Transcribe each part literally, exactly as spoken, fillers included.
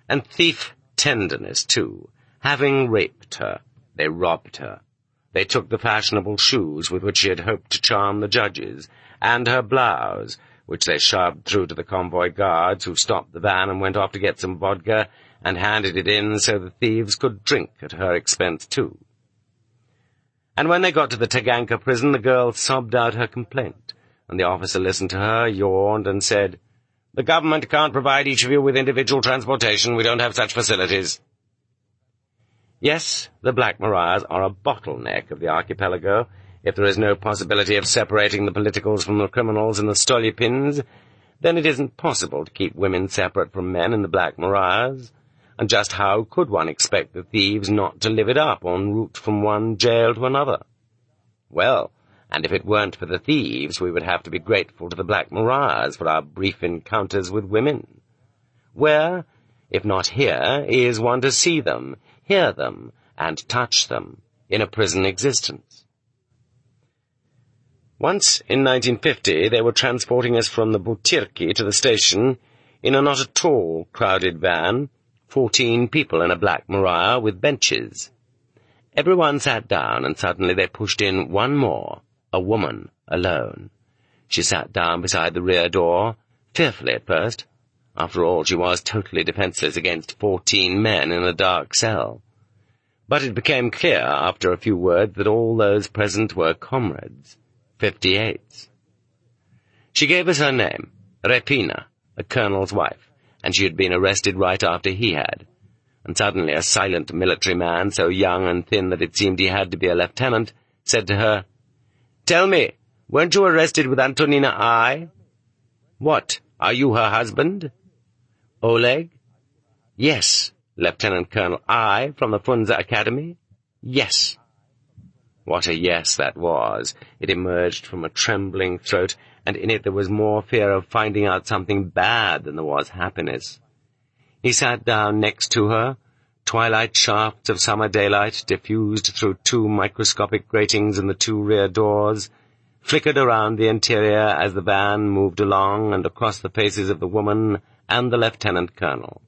And thief tenderness, too. Having raped her, they robbed her. They took the fashionable shoes with which she had hoped to charm the judges, and her blouse, which they shoved through to the convoy guards, who stopped the van and went off to get some vodka, and handed it in so the thieves could drink at her expense, too. And when they got to the Taganka prison, the girl sobbed out her complaint, and the officer listened to her, yawned, and said, "The government can't provide each of you with individual transportation. We don't have such facilities." Yes, the Black Mariahs are a bottleneck of the archipelago. If there is no possibility of separating the politicals from the criminals and the Stolypins, then it isn't possible to keep women separate from men in the Black Mariahs. And just how could one expect the thieves not to live it up en route from one jail to another? Well, and if it weren't for the thieves, we would have to be grateful to the Black Mariahs for our brief encounters with women. Where, if not here, is one to see them, hear them, and touch them in a prison existence? Once, in nineteen fifty, they were transporting us from the Butyrki to the station in a not at all crowded van, fourteen people in a Black Mariah with benches. Everyone sat down, and suddenly they pushed in one more, a woman, alone. She sat down beside the rear door, fearfully at first. After all, she was totally defenseless against fourteen men in a dark cell. But it became clear, after a few words, that all those present were comrades, fifty-eights. She gave us her name, Repina, a colonel's wife, and she had been arrested right after he had. And suddenly a silent military man, so young and thin that it seemed he had to be a lieutenant, said to her, "Tell me, weren't you arrested with Antonina I? What, are you her husband?" "Oleg?" "Yes, Lieutenant Colonel I, from the Funza Academy?" "Yes." What a yes that was! It emerged from a trembling throat, and in it there was more fear of finding out something bad than there was happiness. He sat down next to her. Twilight shafts of summer daylight, diffused through two microscopic gratings in the two rear doors, flickered around the interior as the van moved along and across the faces of the woman and the lieutenant colonel.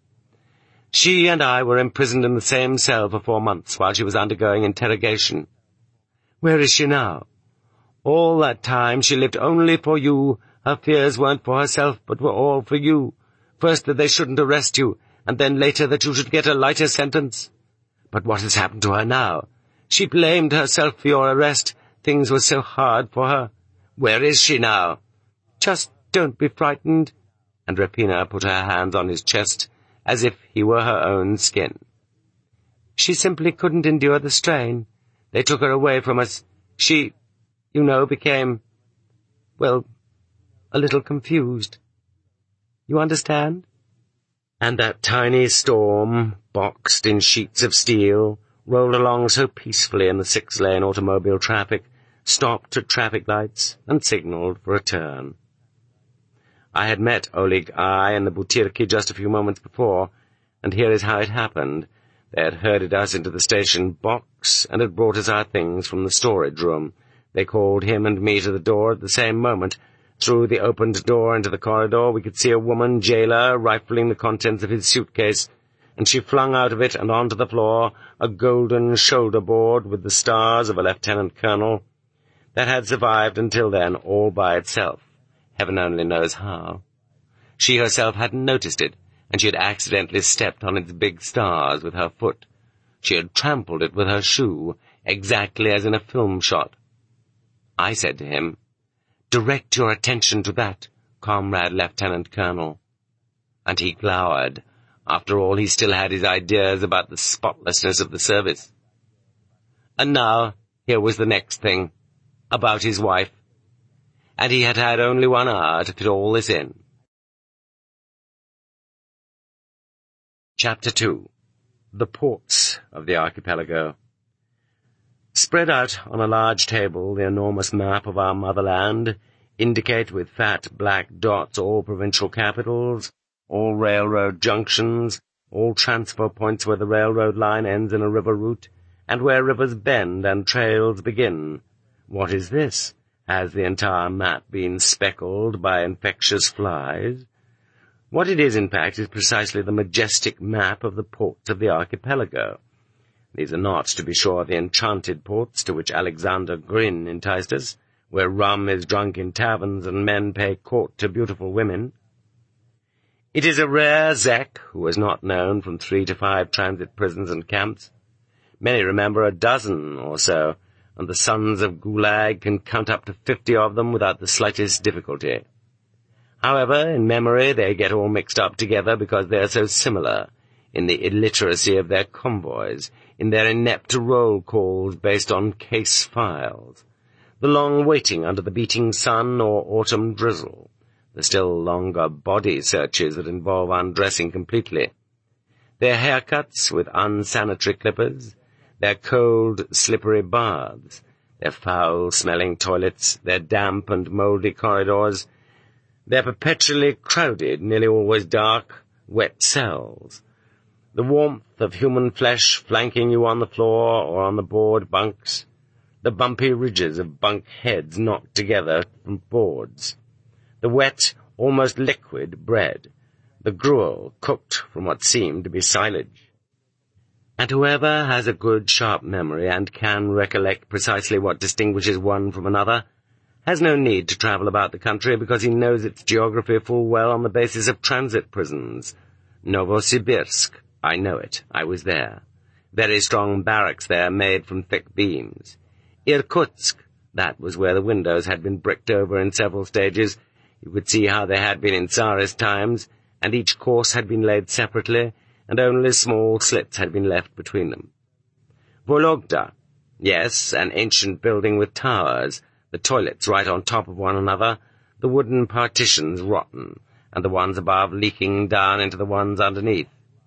She and I were imprisoned in the same cell for four months while she was undergoing interrogation. Where is she now? All that time she lived only for you. Her fears weren't for herself, but were all for you. First that they shouldn't arrest you, and then later that you should get a lighter sentence. But what has happened to her now? She blamed herself for your arrest. Things were so hard for her. Where is she now? Just don't be frightened." And Repina put her hands on his chest, as if he were her own skin. "She simply couldn't endure the strain. They took her away from us. She, you know, became, well, a little confused. You understand?" And that tiny storm, boxed in sheets of steel, rolled along so peacefully in the six-lane automobile traffic, stopped at traffic lights, and signaled for a turn. I had met Oleg I in the Butyrki just a few moments before, and here is how it happened. They had herded us into the station box and had brought us our things from the storage room. They called him and me to the door at the same moment. Through the opened door into the corridor we could see a woman jailer rifling the contents of his suitcase, and she flung out of it and onto the floor a golden shoulder-board with the stars of a lieutenant colonel that had survived until then all by itself. Heaven only knows how. She herself hadn't noticed it, and she had accidentally stepped on its big stars with her foot. She had trampled it with her shoe, exactly as in a film shot. I said to him, "Direct your attention to that, comrade lieutenant colonel." And he glowered. After all, he still had his ideas about the spotlessness of the service. And now, here was the next thing, about his wife. And he had had only one hour to fit all this in. Chapter two. The Ports of the Archipelago. Spread out on a large table, the enormous map of our motherland, indicate with fat black dots all provincial capitals, all railroad junctions, all transfer points where the railroad line ends in a river route, and where rivers bend and trails begin. What is this? Has the entire map been speckled by infectious flies? What it is, in fact, is precisely the majestic map of the ports of the archipelago. These are not, to be sure, the enchanted ports to which Alexander Gryn enticed us, where rum is drunk in taverns and men pay court to beautiful women. It is a rare Zek who is not known from three to five transit prisons and camps. Many remember a dozen or so, and the sons of Gulag can count up to fifty of them without the slightest difficulty. However, in memory they get all mixed up together because they are so similar in the illiteracy of their convoys, in their inept roll calls based on case files, the long waiting under the beating sun or autumn drizzle, the still longer body searches that involve undressing completely, their haircuts with unsanitary clippers, their cold, slippery baths, their foul-smelling toilets, their damp and mouldy corridors, their perpetually crowded, nearly always dark, wet cells, the warmth of human flesh flanking you on the floor or on the board bunks, the bumpy ridges of bunk heads knocked together from boards, the wet, almost liquid bread, the gruel cooked from what seemed to be silage. And whoever has a good, sharp memory and can recollect precisely what distinguishes one from another has no need to travel about the country because he knows its geography full well on the basis of transit prisons. Novosibirsk, I know it. I was there. Very strong barracks there made from thick beams. Irkutsk, that was where the windows had been bricked over in several stages. You could see how they had been in Tsarist times, and each course had been laid separately, and only small slits had been left between them. Vologda, yes, an ancient building with towers, the toilets right on top of one another, the wooden partitions rotten, and the ones above leaking down into the ones underneath.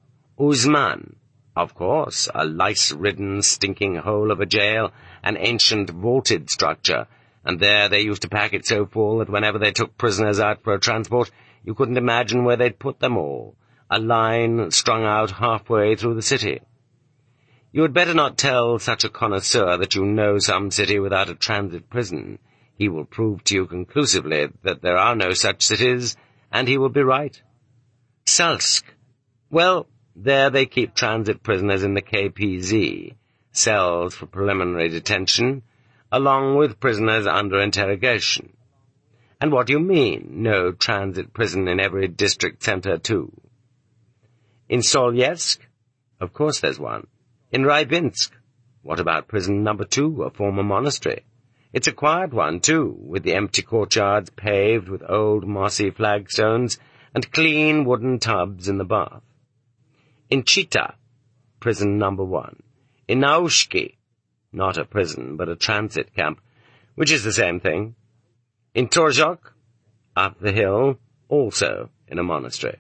Uzman, of course, a lice-ridden, stinking hole of a jail, an ancient vaulted structure, and there they used to pack it so full that whenever they took prisoners out for a transport, you couldn't imagine where they'd put them all, a line strung out halfway through the city. You had better not tell such a connoisseur that you know some city without a transit prison. He will prove to you conclusively that there are no such cities, and he will be right. Salsk. Well, there they keep transit prisoners in the K P Z, cells for preliminary detention, along with prisoners under interrogation. And what do you mean, no transit prison in every district center, too? In Solyevsk? Of course there's one. In Rybinsk? What about prison number two, a former monastery? It's a quiet one, too, with the empty courtyards paved with old mossy flagstones and clean wooden tubs in the bath. In Chita, prison number one. In Naushki, not a prison, but a transit camp, which is the same thing. In Torzhok, up the hill, also in a monastery.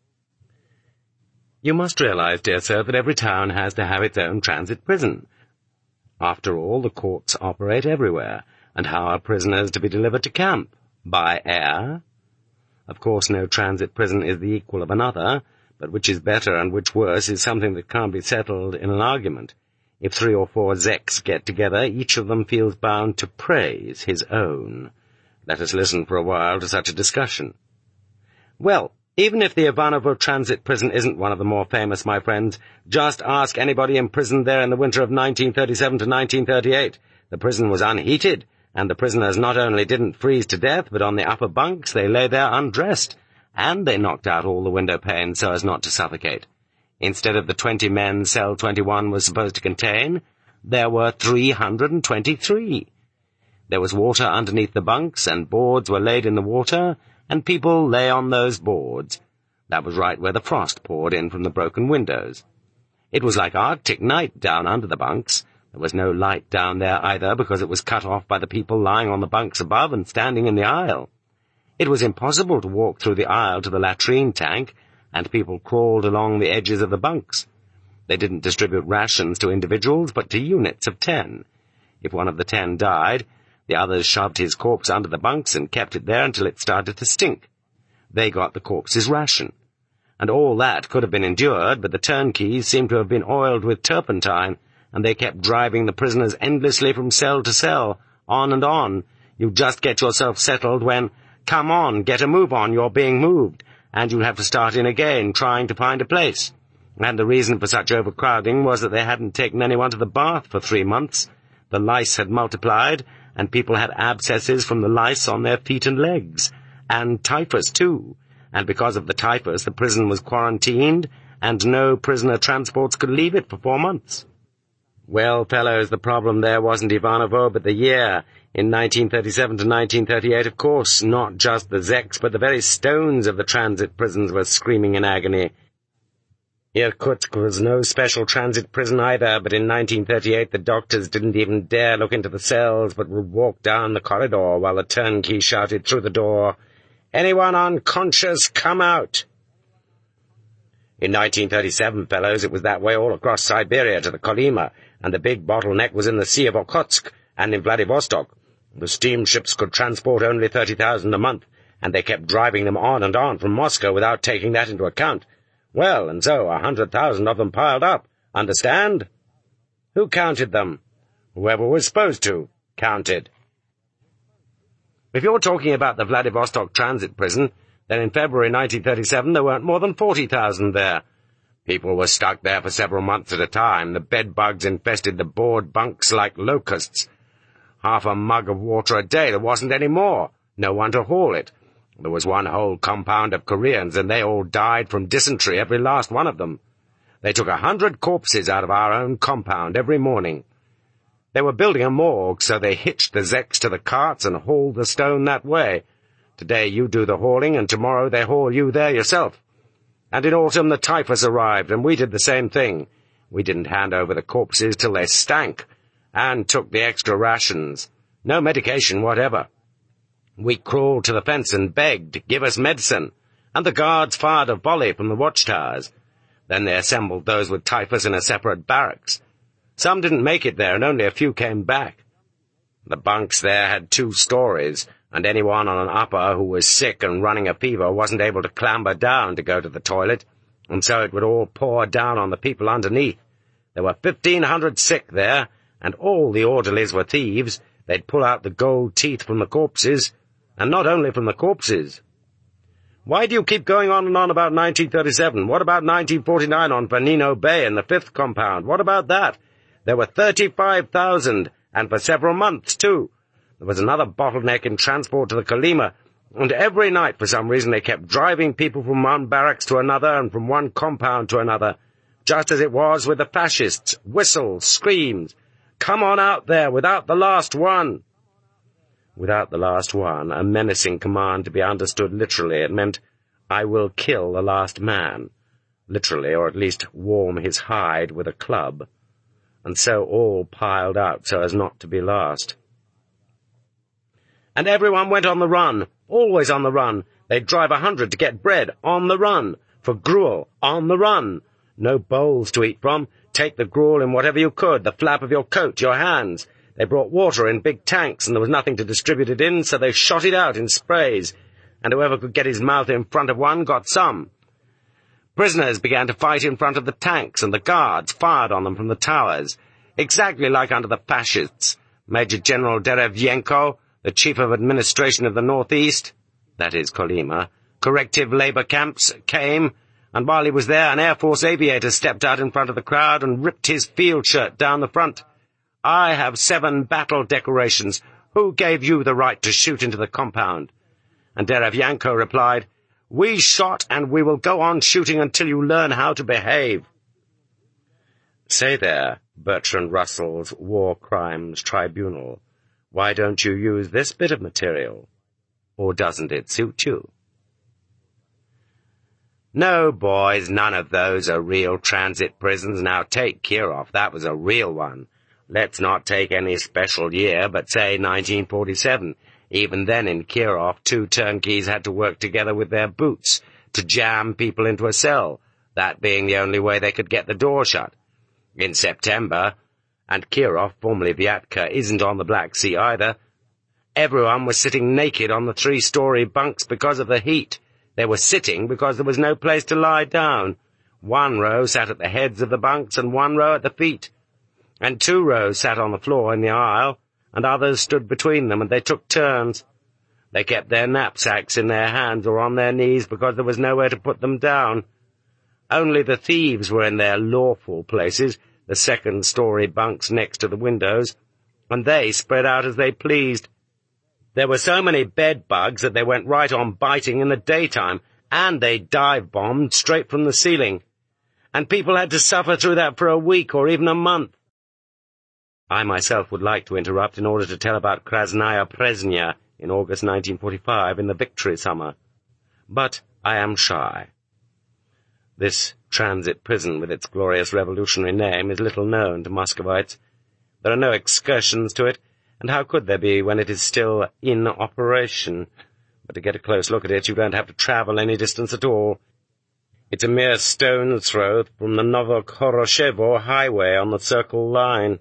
You must realize, dear sir, that every town has to have its own transit prison. After all, the courts operate everywhere, and how are prisoners to be delivered to camp? By air? Of course, no transit prison is the equal of another, but which is better and which worse is something that can't be settled in an argument. If three or four Zeks get together, each of them feels bound to praise his own. Let us listen for a while to such a discussion. Well, even if the Ivanovo transit prison isn't one of the more famous, my friends, just ask anybody imprisoned there in the winter of nineteen thirty-seven to nineteen thirty-eight. The prison was unheated, and the prisoners not only didn't freeze to death, but on the upper bunks they lay there undressed, and they knocked out all the window panes so as not to suffocate. Instead of the twenty men cell twenty-one was supposed to contain, there were three hundred twenty-three. There was water underneath the bunks, and boards were laid in the water, and people lay on those boards. That was right where the frost poured in from the broken windows. It was like Arctic night down under the bunks. There was no light down there either, because it was cut off by the people lying on the bunks above and standing in the aisle. It was impossible to walk through the aisle to the latrine tank, and people crawled along the edges of the bunks. They didn't distribute rations to individuals, but to units of ten. If one of the ten died, the others shoved his corpse under the bunks and kept it there until it started to stink. They got the corpse's ration. And all that could have been endured, but the turnkeys seemed to have been oiled with turpentine, and they kept driving the prisoners endlessly from cell to cell, on and on. You just get yourself settled when, come on, get a move on, you're being moved, and you'd have to start in again, trying to find a place. And the reason for such overcrowding was that they hadn't taken anyone to the bath for three months. The lice had multiplied, and people had abscesses from the lice on their feet and legs. And typhus, too. And because of the typhus, the prison was quarantined, and no prisoner transports could leave it for four months. Well, fellows, the problem there wasn't Ivanovo, but the year. In nineteen thirty-seven to nineteen thirty-eight, of course, not just the Zeks, but the very stones of the transit prisons were screaming in agony. Irkutsk was no special transit prison either, but in nineteen thirty-eight the doctors didn't even dare look into the cells, but would walk down the corridor while the turnkey shouted through the door, "Anyone unconscious, come out!" In nineteen thirty-seven, fellows, it was that way all across Siberia to the Kolyma, and the big bottleneck was in the Sea of Okhotsk and in Vladivostok. The steamships could transport only thirty thousand a month, and they kept driving them on and on from Moscow without taking that into account. Well, and so a hundred thousand of them piled up. Understand? Who counted them? Whoever was supposed to counted. If you're talking about the Vladivostok transit prison, then in February nineteen thirty-seven there weren't more than forty thousand there. People were stuck there for several months at a time. The bed bugs infested the board bunks like locusts. Half a mug of water a day, there wasn't any more. No one to haul it. There was one whole compound of Koreans, and they all died from dysentery, every last one of them. They took a hundred corpses out of our own compound every morning. They were building a morgue, so they hitched the Zeks to the carts and hauled the stone that way. Today you do the hauling, and tomorrow they haul you there yourself. And in autumn the typhus arrived, and we did the same thing. We didn't hand over the corpses till they stank, and took the extra rations. No medication whatever. We crawled to the fence and begged, give us medicine, and the guards fired a volley from the watchtowers. Then they assembled those with typhus in a separate barracks. Some didn't make it there, and only a few came back. The bunks there had two stories, and anyone on an upper who was sick and running a fever wasn't able to clamber down to go to the toilet, and so it would all pour down on the people underneath. There were fifteen hundred sick there, and all the orderlies were thieves. They'd pull out the gold teeth from the corpses, and not only from the corpses. Why do you keep going on and on about nineteen thirty-seven? What about nineteen forty-nine on Vanino Bay in the fifth compound? What about that? There were thirty-five thousand, and for several months, too. There was another bottleneck in transport to the Kolyma, and every night, for some reason, they kept driving people from one barracks to another and from one compound to another, just as it was with the fascists. Whistles, screams. Come on out there, without the last one. Without the last one, a menacing command to be understood literally. It meant, I will kill the last man. Literally, or at least warm his hide with a club. And so all piled out so as not to be last. And everyone went on the run, always on the run. They'd drive a hundred to get bread, on the run. For gruel, on the run. No bowls to eat from. Take the gruel in whatever you could, the flap of your coat, your hands. They brought water in big tanks, and there was nothing to distribute it in, so they shot it out in sprays, and whoever could get his mouth in front of one got some. Prisoners began to fight in front of the tanks, and the guards fired on them from the towers, exactly like under the fascists. Major General Derevyenko, the chief of administration of the Northeast, that is Kolyma, corrective labor camps, came, and while he was there, an Air Force aviator stepped out in front of the crowd and ripped his field shirt down the front. I have seven battle decorations. Who gave you the right to shoot into the compound? And Derevyenko replied, We shot, and we will go on shooting until you learn how to behave. Say there, Bertrand Russell's War Crimes Tribunal, why don't you use this bit of material? Or doesn't it suit you? No, boys, none of those are real transit prisons. Now take Kirov, that was a real one. Let's not take any special year, but say nineteen forty-seven. Even then in Kirov, two turnkeys had to work together with their boots to jam people into a cell, that being the only way they could get the door shut. In September, and Kirov, formerly Vyatka, isn't on the Black Sea either, everyone was sitting naked on the three-story bunks because of the heat. They were sitting because there was no place to lie down. One row sat at the heads of the bunks and one row at the feet. And two rows sat on the floor in the aisle, and others stood between them, and they took turns. They kept their knapsacks in their hands or on their knees because there was nowhere to put them down. Only the thieves were in their lawful places, the second-story bunks next to the windows, and they spread out as they pleased. There were so many bed-bugs that they went right on biting in the daytime, and they dive-bombed straight from the ceiling. And people had to suffer through that for a week or even a month. I myself would like to interrupt in order to tell about Krasnaya Presnya in August nineteen forty-five in the Victory Summer. But I am shy. This transit prison with its glorious revolutionary name is little known to Muscovites. There are no excursions to it, and how could there be when it is still in operation? But to get a close look at it, you don't have to travel any distance at all. It's a mere stone's throw from the Novokhoroshevo highway on the Circle Line.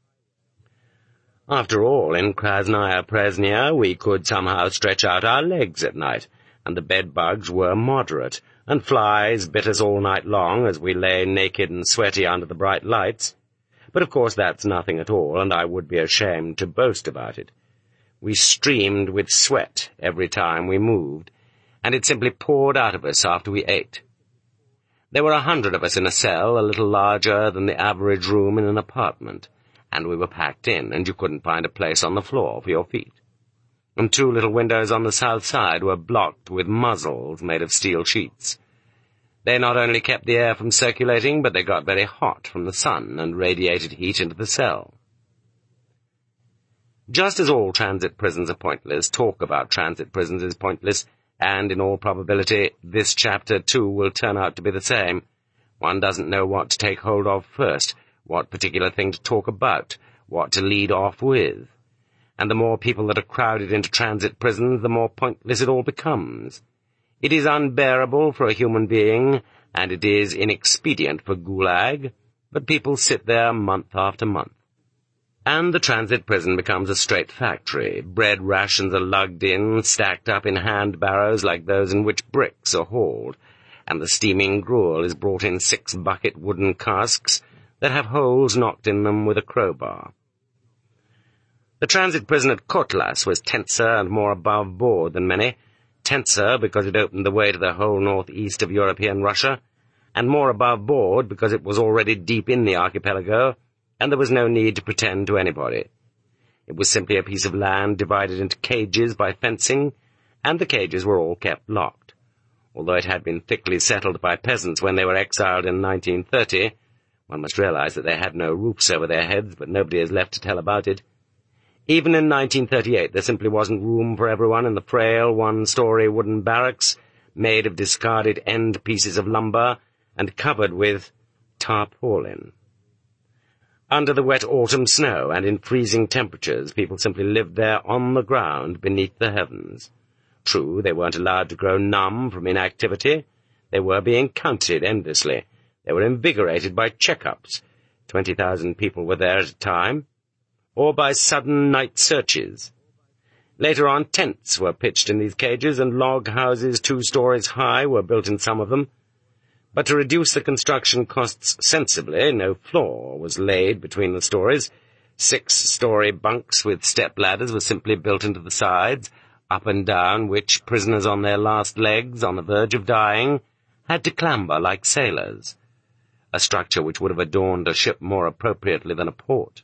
After all, in Krasnaya Presnya we could somehow stretch out our legs at night, and the bed-bugs were moderate, and flies bit us all night long as we lay naked and sweaty under the bright lights. But of course that's nothing at all, and I would be ashamed to boast about it. We streamed with sweat every time we moved, and it simply poured out of us after we ate. There were a hundred of us in a cell, a little larger than the average room in an apartment, and we were packed in, and you couldn't find a place on the floor for your feet. And two little windows on the south side were blocked with muzzles made of steel sheets. They not only kept the air from circulating, but they got very hot from the sun and radiated heat into the cell. Just as all transit prisons are pointless, talk about transit prisons is pointless, and in all probability this chapter too will turn out to be the same. One doesn't know what to take hold of first, what particular thing to talk about, what to lead off with. And the more people that are crowded into transit prisons, the more pointless it all becomes. It is unbearable for a human being, and it is inexpedient for Gulag, but people sit there month after month. And the transit prison becomes a straight factory. Bread rations are lugged in, stacked up in hand barrows like those in which bricks are hauled, and the steaming gruel is brought in six-bucket wooden casks that have holes knocked in them with a crowbar. The transit prison at Kotlas was tenser and more above board than many, tenser because it opened the way to the whole northeast of European Russia, and more above board because it was already deep in the archipelago, and there was no need to pretend to anybody. It was simply a piece of land divided into cages by fencing, and the cages were all kept locked. Although it had been thickly settled by peasants when they were exiled in nineteen thirty, one must realize that they had no roofs over their heads, but nobody is left to tell about it. Even in nineteen thirty-eight there simply wasn't room for everyone in the frail one-story wooden barracks, made of discarded end pieces of lumber and covered with tarpaulin. Under the wet autumn snow and in freezing temperatures, people simply lived there on the ground beneath the heavens. True, they weren't allowed to grow numb from inactivity. They were being counted endlessly. They were invigorated by check-ups. Twenty thousand people were there at a time. Or by sudden night searches. Later on, tents were pitched in these cages, and log houses two stories high were built in some of them. But to reduce the construction costs sensibly, no floor was laid between the stories. Six-story bunks with step-ladders were simply built into the sides, up and down which prisoners on their last legs, on the verge of dying, had to clamber like sailors, a structure which would have adorned a ship more appropriately than a port.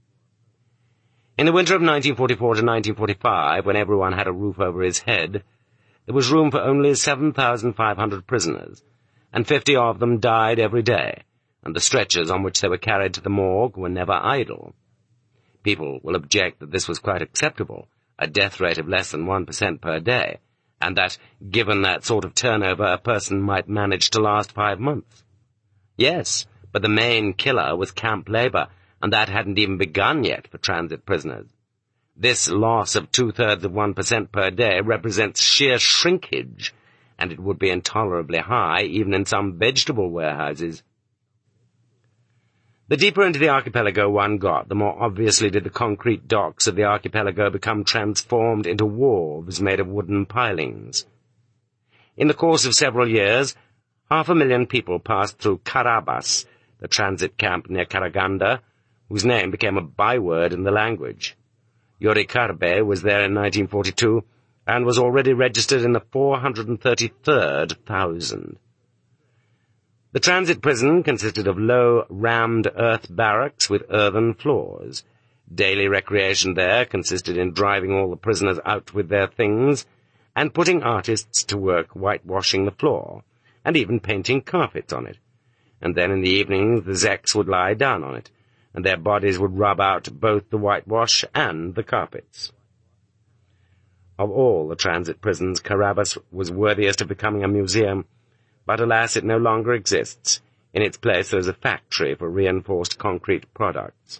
In the winter of nineteen forty-four to nineteen forty-five, when everyone had a roof over his head, there was room for only seven thousand five hundred prisoners, and fifty of them died every day, and the stretchers on which they were carried to the morgue were never idle. People will object that this was quite acceptable, a death rate of less than one percent per day, and that, given that sort of turnover, a person might manage to last five months. Yes, but the main killer was camp labor, and that hadn't even begun yet for transit prisoners. This loss of two-thirds of one percent per day represents sheer shrinkage, and it would be intolerably high even in some vegetable warehouses. The deeper into the archipelago one got, the more obviously did the concrete docks of the archipelago become transformed into wharves made of wooden pilings. In the course of several years, half a million people passed through Karabas, the transit camp near Karaganda, whose name became a byword in the language. Yuri Karbe was there in nineteen forty-two, and was already registered in the four hundred thirty-third thousand. The transit prison consisted of low, rammed earth barracks with earthen floors. Daily recreation there consisted in driving all the prisoners out with their things and putting artists to work whitewashing the floor, and even painting carpets on it. And then in the evenings the zeks would lie down on it, and their bodies would rub out both the whitewash and the carpets. Of all the transit prisons, Carabas was worthiest of becoming a museum, but alas, it no longer exists. In its place there is a factory for reinforced concrete products.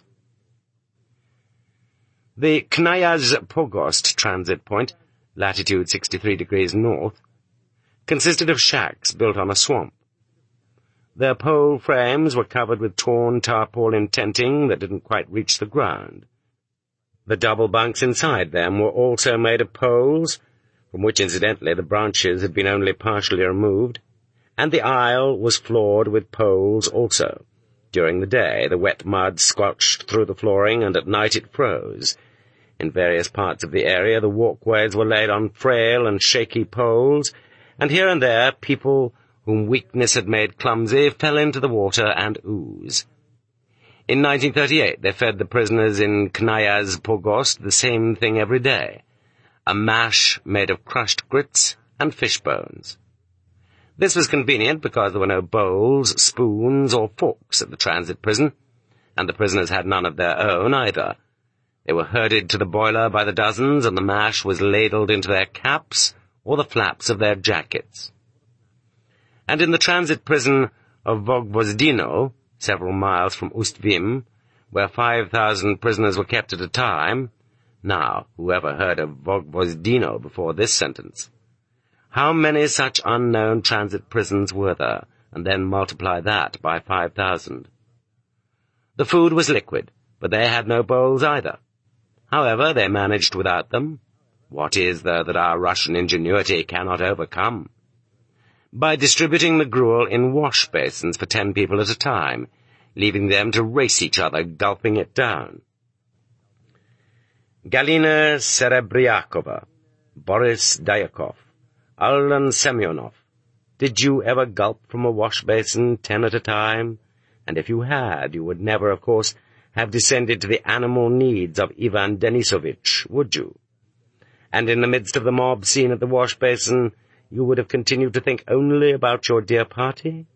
The Knyaz Pogost transit point, latitude sixty-three degrees north, consisted of shacks built on a swamp. Their pole frames were covered with torn tarpaulin tenting that didn't quite reach the ground. The double bunks inside them were also made of poles, from which incidentally the branches had been only partially removed, and the aisle was floored with poles also. During the day the wet mud squelched through the flooring, and at night it froze. In various parts of the area the walkways were laid on frail and shaky poles, and here and there people whom weakness had made clumsy fell into the water and ooze. In nineteen thirty-eight they fed the prisoners in Knyaz Pogost the same thing every day, a mash made of crushed grits and fish bones. This was convenient because there were no bowls, spoons, or forks at the transit prison, and the prisoners had none of their own either. They were herded to the boiler by the dozens, and the mash was ladled into their caps or the flaps of their jackets. And in the transit prison of Vogvozdino, several miles from Ustvim, where five thousand prisoners were kept at a time— now, whoever heard of Vogvozdino before this sentence? How many such unknown transit prisons were there, and then multiply that by five thousand? The food was liquid, but they had no bowls either. However, they managed without them. What is there that our Russian ingenuity cannot overcome? By distributing the gruel in wash basins for ten people at a time, leaving them to race each other, gulping it down. Galina Serebriakova, Boris Dyakov, Alan Semyonov, did you ever gulp from a wash basin ten at a time? And if you had, you would never, of course, have descended to the animal needs of Ivan Denisovich, would you? And in the midst of the mob scene at the wash basin, you would have continued to think only about your dear party?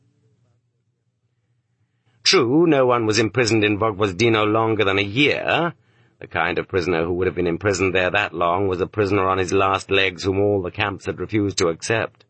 True, no one was imprisoned in Vogvozdino longer than a year. The kind of prisoner who would have been imprisoned there that long was a prisoner on his last legs whom all the camps had refused to accept.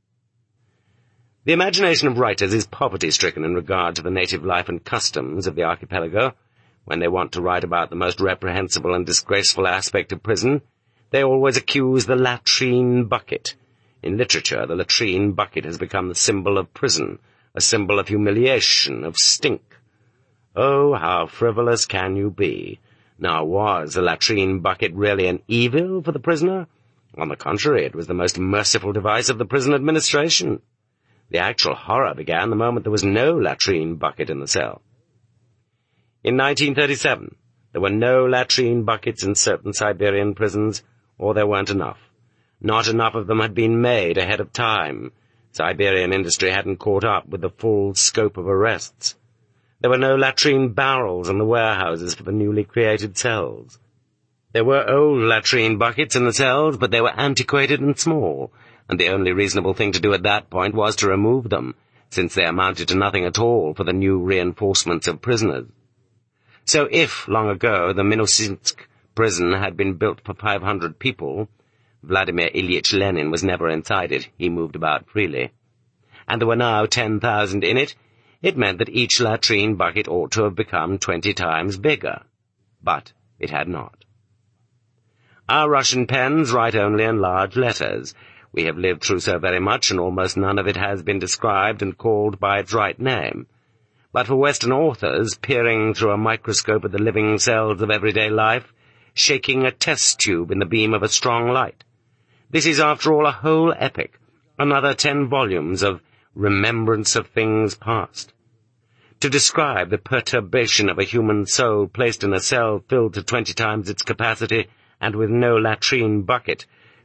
The imagination of writers is poverty-stricken in regard to the native life and customs of the archipelago. When they want to write about the most reprehensible and disgraceful aspect of prison, they always accuse the latrine bucket. In literature, the latrine bucket has become the symbol of prison, a symbol of humiliation, of stink. Oh, how frivolous can you be? Now, was the latrine bucket really an evil for the prisoner? On the contrary, it was the most merciful device of the prison administration. The actual horror began the moment there was no latrine bucket in the cell. In nineteen thirty-seven, there were no latrine buckets in certain Siberian prisons, or there weren't enough. Not enough of them had been made ahead of time. Siberian industry hadn't caught up with the full scope of arrests. There were no latrine barrels in the warehouses for the newly created cells. There were old latrine buckets in the cells, but they were antiquated and small, and the only reasonable thing to do at that point was to remove them, since they amounted to nothing at all for the new reinforcements of prisoners. So if, long ago, the Minusinsk prison had been built for five hundred people, Vladimir Ilyich Lenin was never inside it. He moved about freely. And there were now ten thousand in it. It meant that each latrine bucket ought to have become twenty times bigger. But it had not. Our Russian pens write only in large letters. We have lived through so very much, and almost none of it has been described and called by its right name. But for Western authors, peering through a microscope at the living cells of everyday life, shaking a test tube in the beam of a strong light, this is, after all, a whole epic, another ten volumes of remembrance of things past. To describe the perturbation of a human soul placed in a cell filled to twenty times its capacity and with no latrine bucket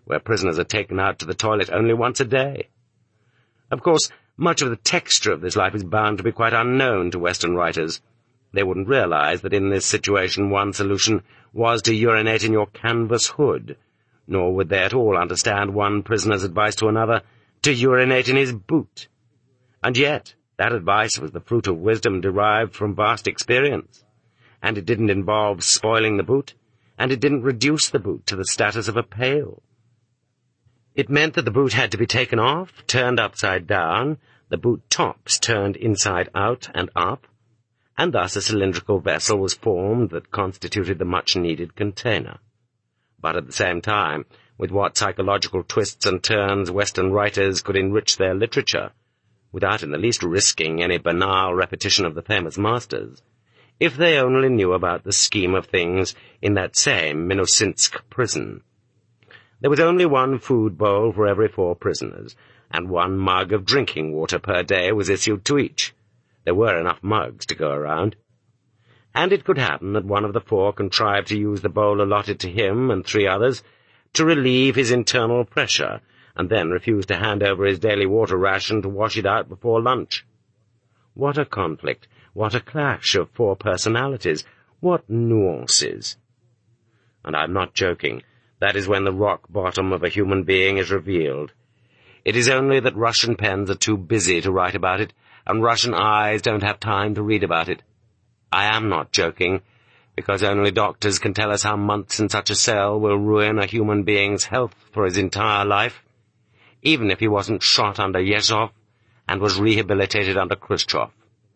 where prisoners are taken out to the toilet only once a day. Of course, much of the texture of this life is bound to be quite unknown to Western writers. They wouldn't realize that in this situation one solution was to urinate in your canvas hood, nor would they at all understand one prisoner's advice to another to urinate in his boot. And yet, that advice was the fruit of wisdom derived from vast experience, and it didn't involve spoiling the boot, and it didn't reduce the boot to the status of a pail. It meant that the boot had to be taken off, turned upside down, the boot tops turned inside out and up, and thus a cylindrical vessel was formed that constituted the much-needed container. But at the same time, with what psychological twists and turns Western writers could enrich their literature, without in the least risking any banal repetition of the famous masters, if they only knew about the scheme of things in that same Minosinsk prison. There was only one food bowl for every four prisoners, and one mug of drinking water per day was issued to each. There were enough mugs to go around. And it could happen that one of the four contrived to use the bowl allotted to him and three others to relieve his internal pressure, and then refused to hand over his daily water ration to wash it out before lunch. What a conflict, what a clash of four personalities, what nuances. And I'm not joking. That is when the rock bottom of a human being is revealed. It is only that Russian pens are too busy to write about it, and Russian eyes don't have time to read about it. I am not joking, because only doctors can tell us how months in such a cell will ruin a human being's health for his entire life, even if he wasn't shot under Yezhov and was rehabilitated under Khrushchev.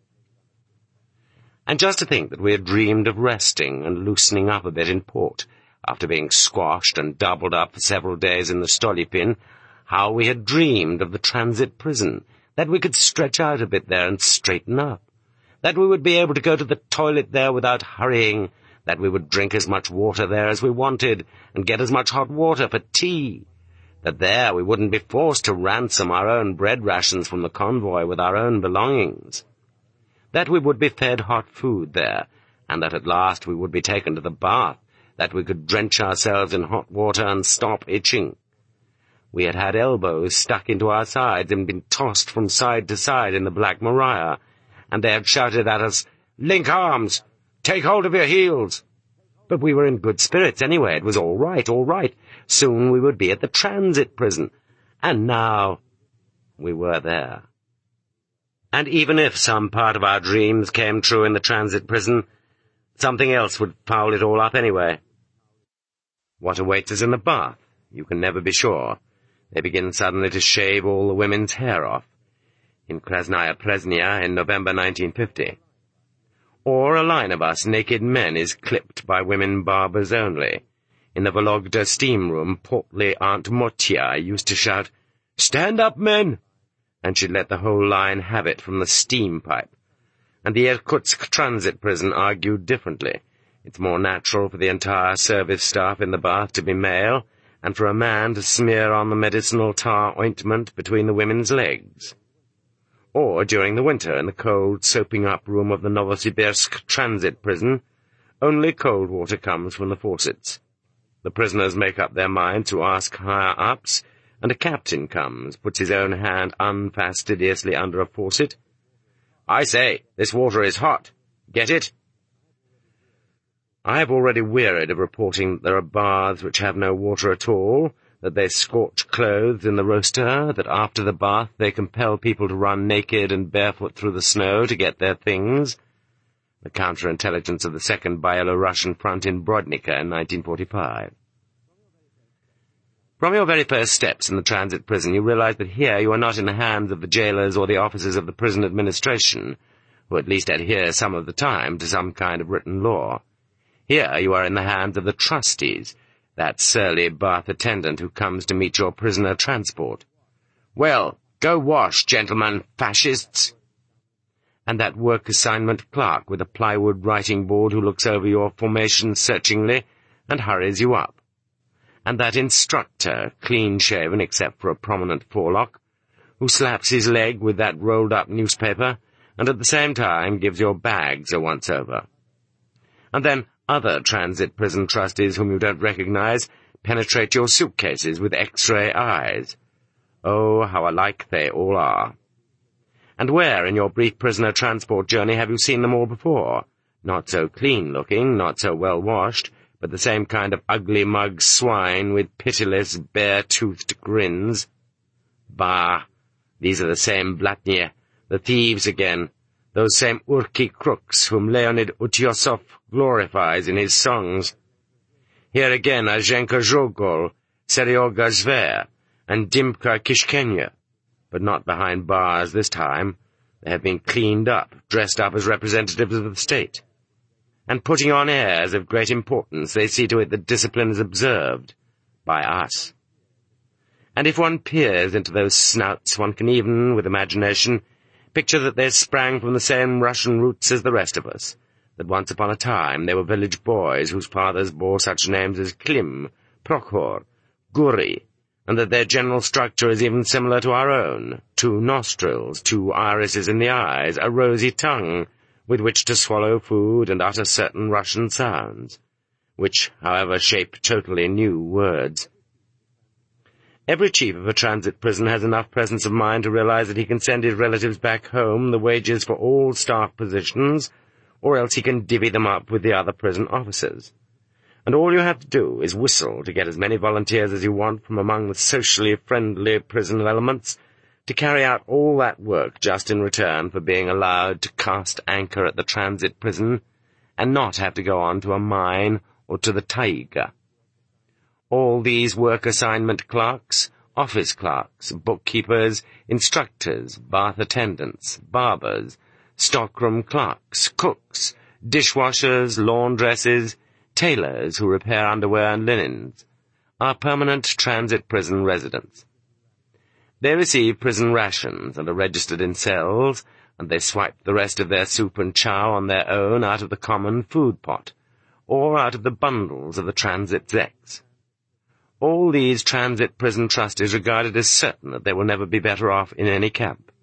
And just to think that we had dreamed of resting and loosening up a bit in port, after being squashed and doubled up for several days in the Stolypin, how we had dreamed of the transit prison, that we could stretch out a bit there and straighten up, that we would be able to go to the toilet there without hurrying, that we would drink as much water there as we wanted, and get as much hot water for tea, that there we wouldn't be forced to ransom our own bread rations from the convoy with our own belongings, that we would be fed hot food there, and that at last we would be taken to the bath, that we could drench ourselves in hot water and stop itching. We had had elbows stuck into our sides and been tossed from side to side in the Black Maria, and they had shouted at us, "Link arms! Take hold of your heels!" But we were in good spirits anyway. It was all right, all right. Soon we would be at the transit prison. And now we were there. And even if some part of our dreams came true in the transit prison, something else would foul it all up anyway. What awaits us in the bath? You can never be sure. They begin suddenly to shave all the women's hair off, in Krasnaya Presnya in November nineteen fifty. Or a line of us naked men is clipped by women barbers only. In the Vologda steam room, portly Aunt Motya used to shout, "Stand up, men!" and she'd let the whole line have it from the steam pipe. And the Irkutsk transit prison argued differently. It's more natural for the entire service staff in the bath to be male, and for a man to smear on the medicinal tar ointment between the women's legs. Or, during the winter, in the cold soaping-up room of the Novosibirsk transit prison, only cold water comes from the faucets. The prisoners make up their minds to ask higher-ups, and a captain comes, puts his own hand unfastidiously under a faucet. "I say, this water is hot. Get it?" I have already wearied of reporting that there are baths which have no water at all, that they scorch clothes in the roaster, that after the bath they compel people to run naked and barefoot through the snow to get their things. The counterintelligence of the Second Byelorussian Front in Brodnica in nineteen forty-five. From your very first steps in the transit prison, you realize that here you are not in the hands of the jailers or the officers of the prison administration, who at least adhere some of the time to some kind of written law. Here you are in the hands of the trustees, that surly bath attendant who comes to meet your prisoner transport. "Well, go wash, gentlemen, fascists!" And that work assignment clerk with a plywood writing board who looks over your formation searchingly and hurries you up. And that instructor, clean-shaven except for a prominent forelock, who slaps his leg with that rolled-up newspaper and at the same time gives your bags a once-over. And then other transit prison trustees whom you don't recognize, penetrate your suitcases with X-ray eyes. Oh, how alike they all are. And where, in your brief prisoner transport journey, have you seen them all before? Not so clean-looking, not so well-washed, but the same kind of ugly-mug swine with pitiless, bare-toothed grins. Bah! These are the same Blatnier, the thieves again, those same Urki crooks whom Leonid Utiosov glorifies in his songs. Here again are Zhenka Zhogol, Seryoga Zver, and Dimka Kishkenya, but not behind bars this time. They have been cleaned up, dressed up as representatives of the state. And putting on airs of great importance, they see to it that discipline is observed by us. And if one peers into those snouts, one can even, with imagination, picture that they sprang from the same Russian roots as the rest of us, that once upon a time they were village boys whose fathers bore such names as Klim, Prokhor, Guri, and that their general structure is even similar to our own: two nostrils, two irises in the eyes, a rosy tongue with which to swallow food and utter certain Russian sounds, which, however, shape totally new words. Every chief of a transit prison has enough presence of mind to realize that he can send his relatives back home the wages for all staff positions, or else he can divvy them up with the other prison officers. And all you have to do is whistle to get as many volunteers as you want from among the socially friendly prison elements to carry out all that work just in return for being allowed to cast anchor at the transit prison and not have to go on to a mine or to the taiga. All these work assignment clerks, office clerks, bookkeepers, instructors, bath attendants, barbers, stockroom clerks, cooks, dishwashers, laundresses, tailors who repair underwear and linens, are permanent transit prison residents. They receive prison rations and are registered in cells, and they swipe the rest of their soup and chow on their own out of the common food pot, or out of the bundles of the transit zeks. All these transit prison trustees regard it as certain that they will never be better off in any camp.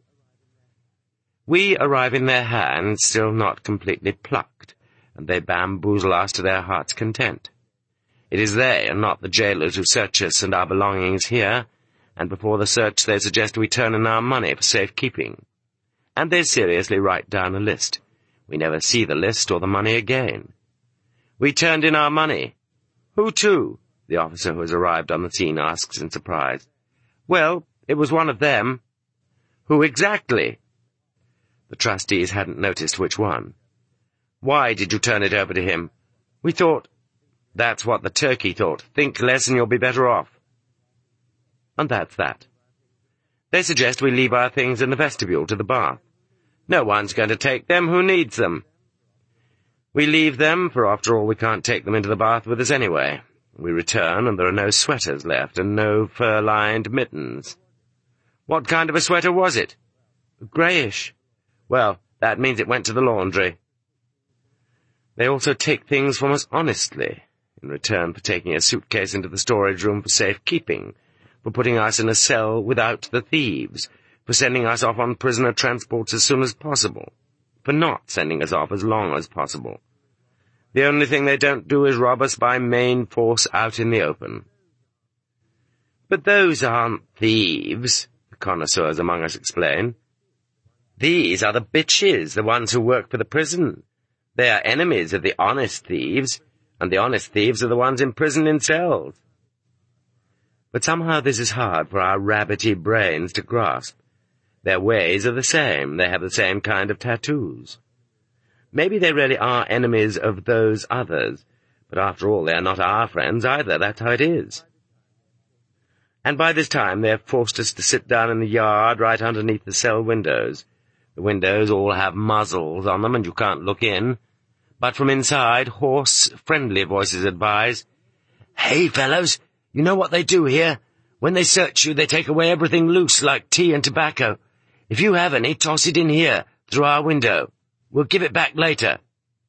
We arrive in their hands still not completely plucked, and they bamboozle us to their heart's content. It is they, and not the jailers, who search us and our belongings here, and before the search they suggest we turn in our money for safekeeping. And they seriously write down a list. We never see the list or the money again. We turned in our money. Who to? The officer who has arrived on the scene asks in surprise. Well, it was one of them. Who exactly? The trustees hadn't noticed which one. Why did you turn it over to him? We thought... That's what the turkey thought. Think less and you'll be better off. And that's that. They suggest we leave our things in the vestibule to the bath. No one's going to take them. Who needs them? We leave them, for after all we can't take them into the bath with us anyway. We return, and there are no sweaters left, and no fur-lined mittens. What kind of a sweater was it? Greyish. Well, that means it went to the laundry. They also take things from us honestly, in return for taking a suitcase into the storage room for safekeeping, for putting us in a cell without the thieves, for sending us off on prisoner transports as soon as possible, for not sending us off as long as possible. The only thing they don't do is rob us by main force out in the open. But those aren't thieves, the connoisseurs among us explain. These are the bitches, the ones who work for the prison. They are enemies of the honest thieves, and the honest thieves are the ones imprisoned in cells. But somehow this is hard for our rabbity brains to grasp. Their ways are the same. They have the same kind of tattoos. Maybe they really are enemies of those others, but after all they are not our friends either. That's how it is. And by this time they have forced us to sit down in the yard right underneath the cell windows. The windows all have muzzles on them, and you can't look in. But from inside, hoarse, friendly voices advise, "Hey, fellows, you know what they do here? When they search you, they take away everything loose, like tea and tobacco. If you have any, toss it in here, through our window. We'll give it back later."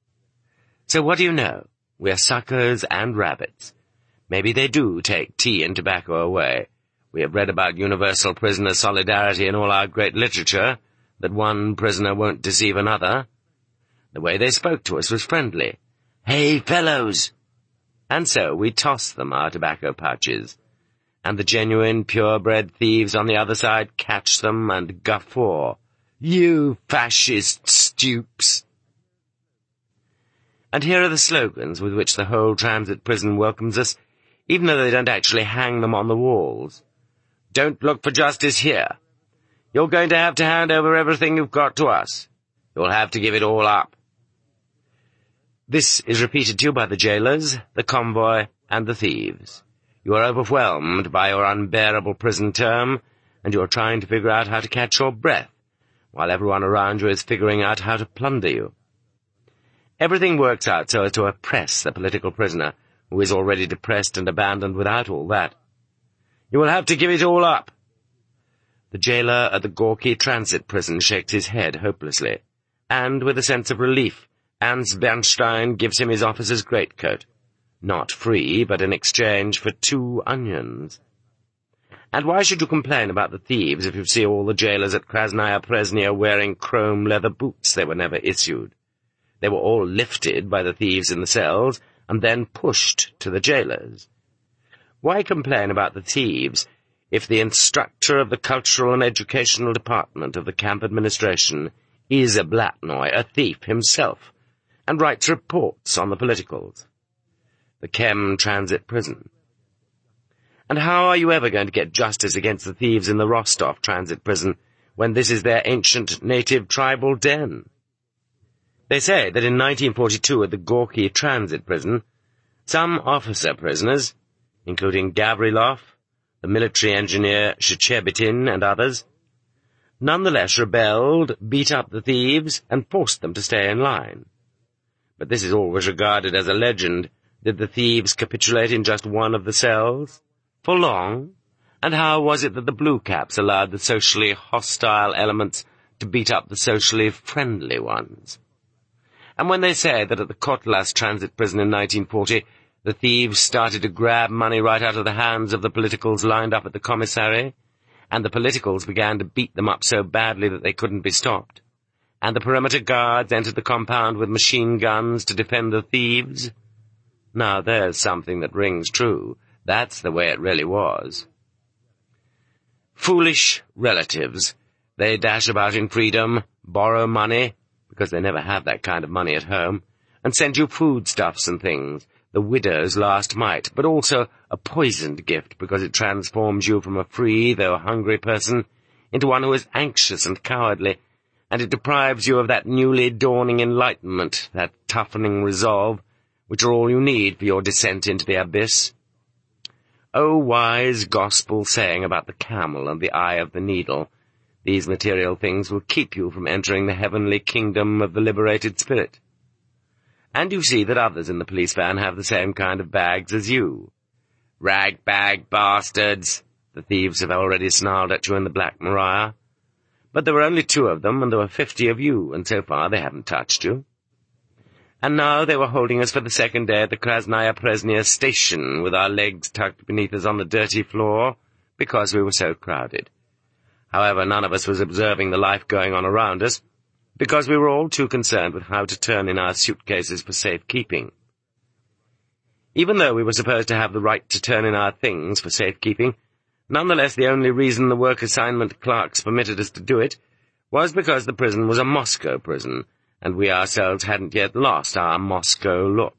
So what do you know? We're suckers and rabbits. Maybe they do take tea and tobacco away. We have read about universal prisoner solidarity in all our great literature, that one prisoner won't deceive another. The way they spoke to us was friendly. "Hey, fellows!" And so we toss them our tobacco pouches, and the genuine purebred thieves on the other side catch them and guffaw. You fascist stoops! And here are the slogans with which the whole transit prison welcomes us, even though they don't actually hang them on the walls. Don't look for justice here. You're going to have to hand over everything you've got to us. You'll have to give it all up. This is repeated to you by the jailers, the convoy, and the thieves. You are overwhelmed by your unbearable prison term, and you are trying to figure out how to catch your breath, while everyone around you is figuring out how to plunder you. Everything works out so as to oppress the political prisoner, who is already depressed and abandoned without all that. You will have to give it all up. The jailer at the Gorky transit prison shakes his head hopelessly, and, with a sense of relief, Ernst Bernstein gives him his officer's greatcoat. Not free, but in exchange for two onions. And why should you complain about the thieves if you see all the jailers at Krasnaya Presnya wearing chrome leather boots they were never issued? They were all lifted by the thieves in the cells, and then pushed to the jailers. Why complain about the thieves if the instructor of the Cultural and Educational Department of the camp administration is a Blatnoy, a thief himself, and writes reports on the politicals? The Chem Transit Prison. And how are you ever going to get justice against the thieves in the Rostov Transit Prison when this is their ancient native tribal den? They say that in nineteen forty-two at the Gorky Transit Prison, some officer prisoners, including Gavrilov, the military engineer Shechebitin, and others, nonetheless rebelled, beat up the thieves, and forced them to stay in line. But this is always regarded as a legend. Did the thieves capitulate in just one of the cells? For long? And how was it that the Blue Caps allowed the socially hostile elements to beat up the socially friendly ones? And when they say that at the Kotlas transit prison in nineteen forty, the thieves started to grab money right out of the hands of the politicals lined up at the commissary, and the politicals began to beat them up so badly that they couldn't be stopped, and the perimeter guards entered the compound with machine guns to defend the thieves? Now there's something that rings true. That's the way it really was. Foolish relatives. They dash about in freedom, borrow money, because they never have that kind of money at home, and send you foodstuffs and things, the widow's last mite, but also a poisoned gift because it transforms you from a free, though hungry person into one who is anxious and cowardly, and it deprives you of that newly dawning enlightenment, that toughening resolve, which are all you need for your descent into the abyss. O wise gospel saying about the camel and the eye of the needle, these material things will keep you from entering the heavenly kingdom of the liberated spirit. And you see that others in the police van have the same kind of bags as you. Rag-bag bastards, the thieves have already snarled at you in the Black Maria. But there were only two of them, and there were fifty of you, and so far they haven't touched you. And now they were holding us for the second day at the Krasnaya Presnya station, with our legs tucked beneath us on the dirty floor, because we were so crowded. However, none of us was observing the life going on around us, because we were all too concerned with how to turn in our suitcases for safekeeping. Even though we were supposed to have the right to turn in our things for safekeeping, nonetheless the only reason the work assignment clerks permitted us to do it was because the prison was a Moscow prison, and we ourselves hadn't yet lost our Moscow look.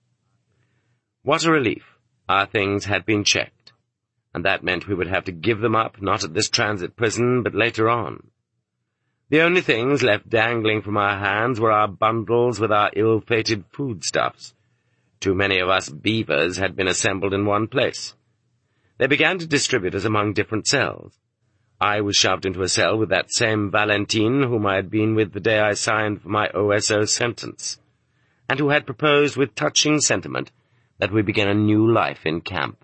What a relief! Our things had been checked, and that meant we would have to give them up, not at this transit prison, but later on. The only things left dangling from our hands were our bundles with our ill-fated foodstuffs. Too many of us beavers had been assembled in one place. They began to distribute us among different cells. I was shoved into a cell with that same Valentine whom I had been with the day I signed for my O S O sentence, and who had proposed with touching sentiment that we begin a new life in camp.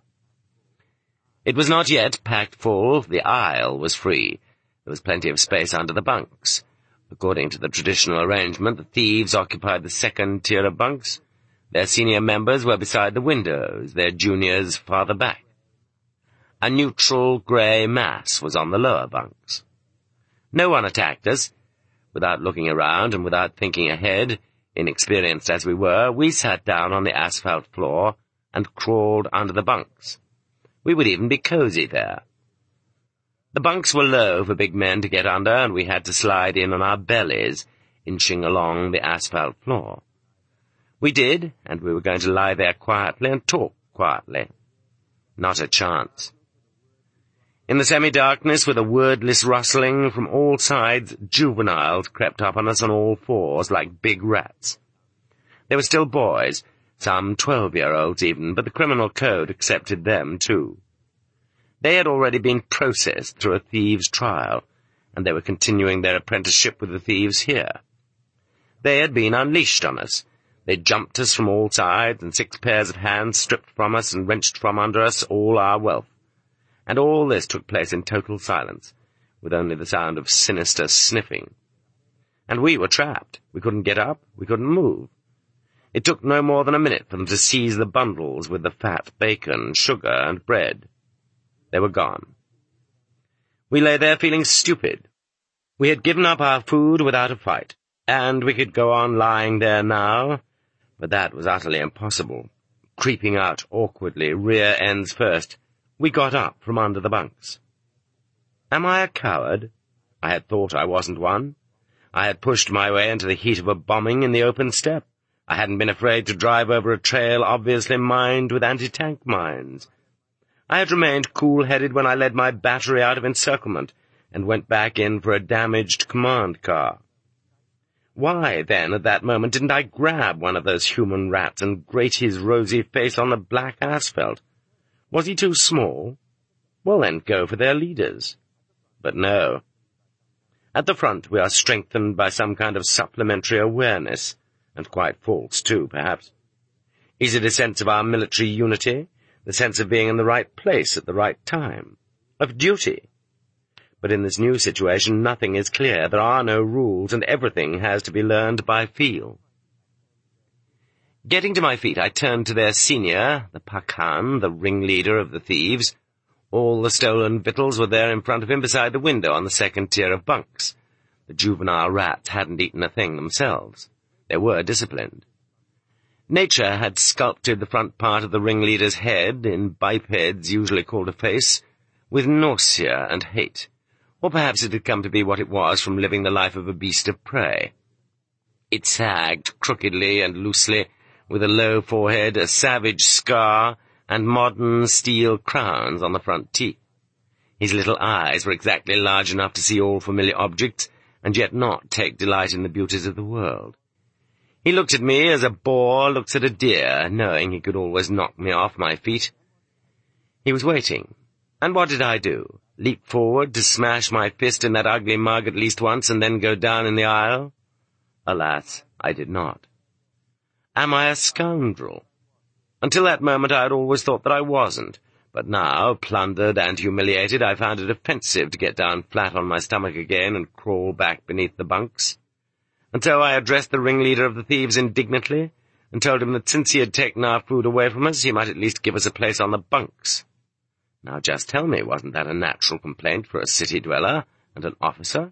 It was not yet packed full. The aisle was free. There was plenty of space under the bunks. According to the traditional arrangement, the thieves occupied the second tier of bunks. Their senior members were beside the windows, their juniors farther back. A neutral grey mass was on the lower bunks. No one attacked us. Without looking around and without thinking ahead, inexperienced as we were, we sat down on the asphalt floor and crawled under the bunks. We would even be cosy there. The bunks were low for big men to get under, and we had to slide in on our bellies, inching along the asphalt floor. We did, and we were going to lie there quietly and talk quietly. Not a chance. In the semi-darkness, with a wordless rustling from all sides, juveniles crept up on us on all fours like big rats. They were still boys, some twelve-year-olds even, but the criminal code accepted them too. They had already been processed through a thieves' trial, and they were continuing their apprenticeship with the thieves here. They had been unleashed on us. They jumped us from all sides, and six pairs of hands stripped from us and wrenched from under us all our wealth. And all this took place in total silence, with only the sound of sinister sniffing. And we were trapped. We couldn't get up. We couldn't move. It took no more than a minute for them to seize the bundles with the fat bacon, sugar, and bread. They were gone. We lay there feeling stupid. We had given up our food without a fight, and we could go on lying there now, but that was utterly impossible. Creeping out awkwardly, rear ends first, we got up from under the bunks. Am I a coward? I had thought I wasn't one. I had pushed my way into the heat of a bombing in the open steppe. I hadn't been afraid to drive over a trail obviously mined with anti-tank mines. I had remained cool-headed when I led my battery out of encirclement and went back in for a damaged command car. Why, then, at that moment, didn't I grab one of those human rats and grate his rosy face on the black asphalt? Was he too small? Well, then, go for their leaders. But no. At the front, we are strengthened by some kind of supplementary awareness, and quite false, too, perhaps. Is it a sense of our military unity, the sense of being in the right place at the right time, of duty? But in this new situation, nothing is clear. There are no rules, and everything has to be learned by feel. Getting to my feet, I turned to their senior, the Pakan, the ringleader of the thieves. All the stolen victuals were there in front of him beside the window on the second tier of bunks. The juvenile rats hadn't eaten a thing themselves. They were disciplined. Nature had sculpted the front part of the ringleader's head, in bipeds usually called a face, with nausea and hate. Or perhaps it had come to be what it was from living the life of a beast of prey. It sagged crookedly and loosely, with a low forehead, a savage scar, and modern steel crowns on the front teeth. His little eyes were exactly large enough to see all familiar objects, and yet not take delight in the beauties of the world. He looked at me as a boar looks at a deer, knowing he could always knock me off my feet. He was waiting. And what did I do? Leap forward to smash my fist in that ugly mug at least once and then go down in the aisle? Alas, I did not. Am I a scoundrel? Until that moment I had always thought that I wasn't, but now, plundered and humiliated, I found it offensive to get down flat on my stomach again and crawl back beneath the bunks. And so I addressed the ringleader of the thieves indignantly, and told him that since he had taken our food away from us, he might at least give us a place on the bunks. Now just tell me, wasn't that a natural complaint for a city dweller and an officer?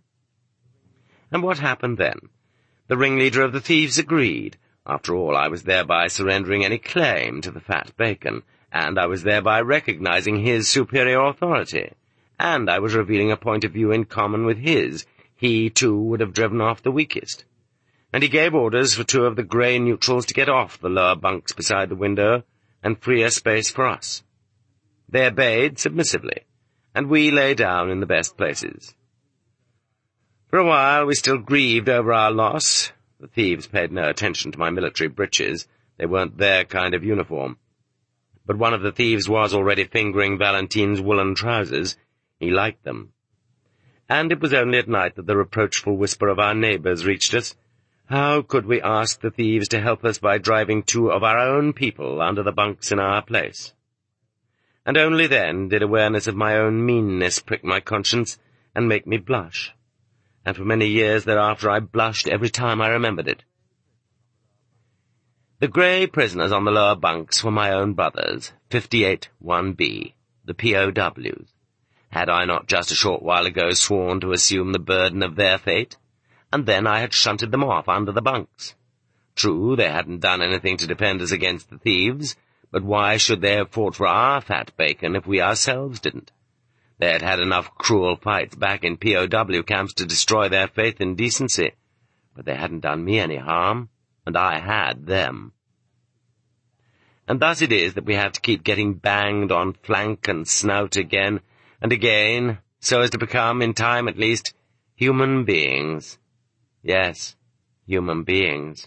And what happened then? The ringleader of the thieves agreed. After all, I was thereby surrendering any claim to the fat bacon, and I was thereby recognizing his superior authority, and I was revealing a point of view in common with his. He, too, would have driven off the weakest. And he gave orders for two of the grey neutrals to get off the lower bunks beside the window and free a space for us. They obeyed submissively, and we lay down in the best places. For a while we still grieved over our loss. The thieves paid no attention to my military breeches. They weren't their kind of uniform. But one of the thieves was already fingering Valentine's woolen trousers. He liked them. And it was only at night that the reproachful whisper of our neighbours reached us. How could we ask the thieves to help us by driving two of our own people under the bunks in our place? And only then did awareness of my own meanness prick my conscience and make me blush. And for many years thereafter I blushed every time I remembered it. The grey prisoners on the lower bunks were my own brothers, fifty-eight one B, the P O Ws. Had I not just a short while ago sworn to assume the burden of their fate? And then I had shunted them off under the bunks. True, they hadn't done anything to defend us against the thieves, But why should they have fought for our fat bacon if we ourselves didn't? They had had enough cruel fights back in P O W camps to destroy their faith in decency, but they hadn't done me any harm, and I had them. And thus it is that we have to keep getting banged on flank and snout again and again, so as to become, in time at least, human beings. Yes, human beings.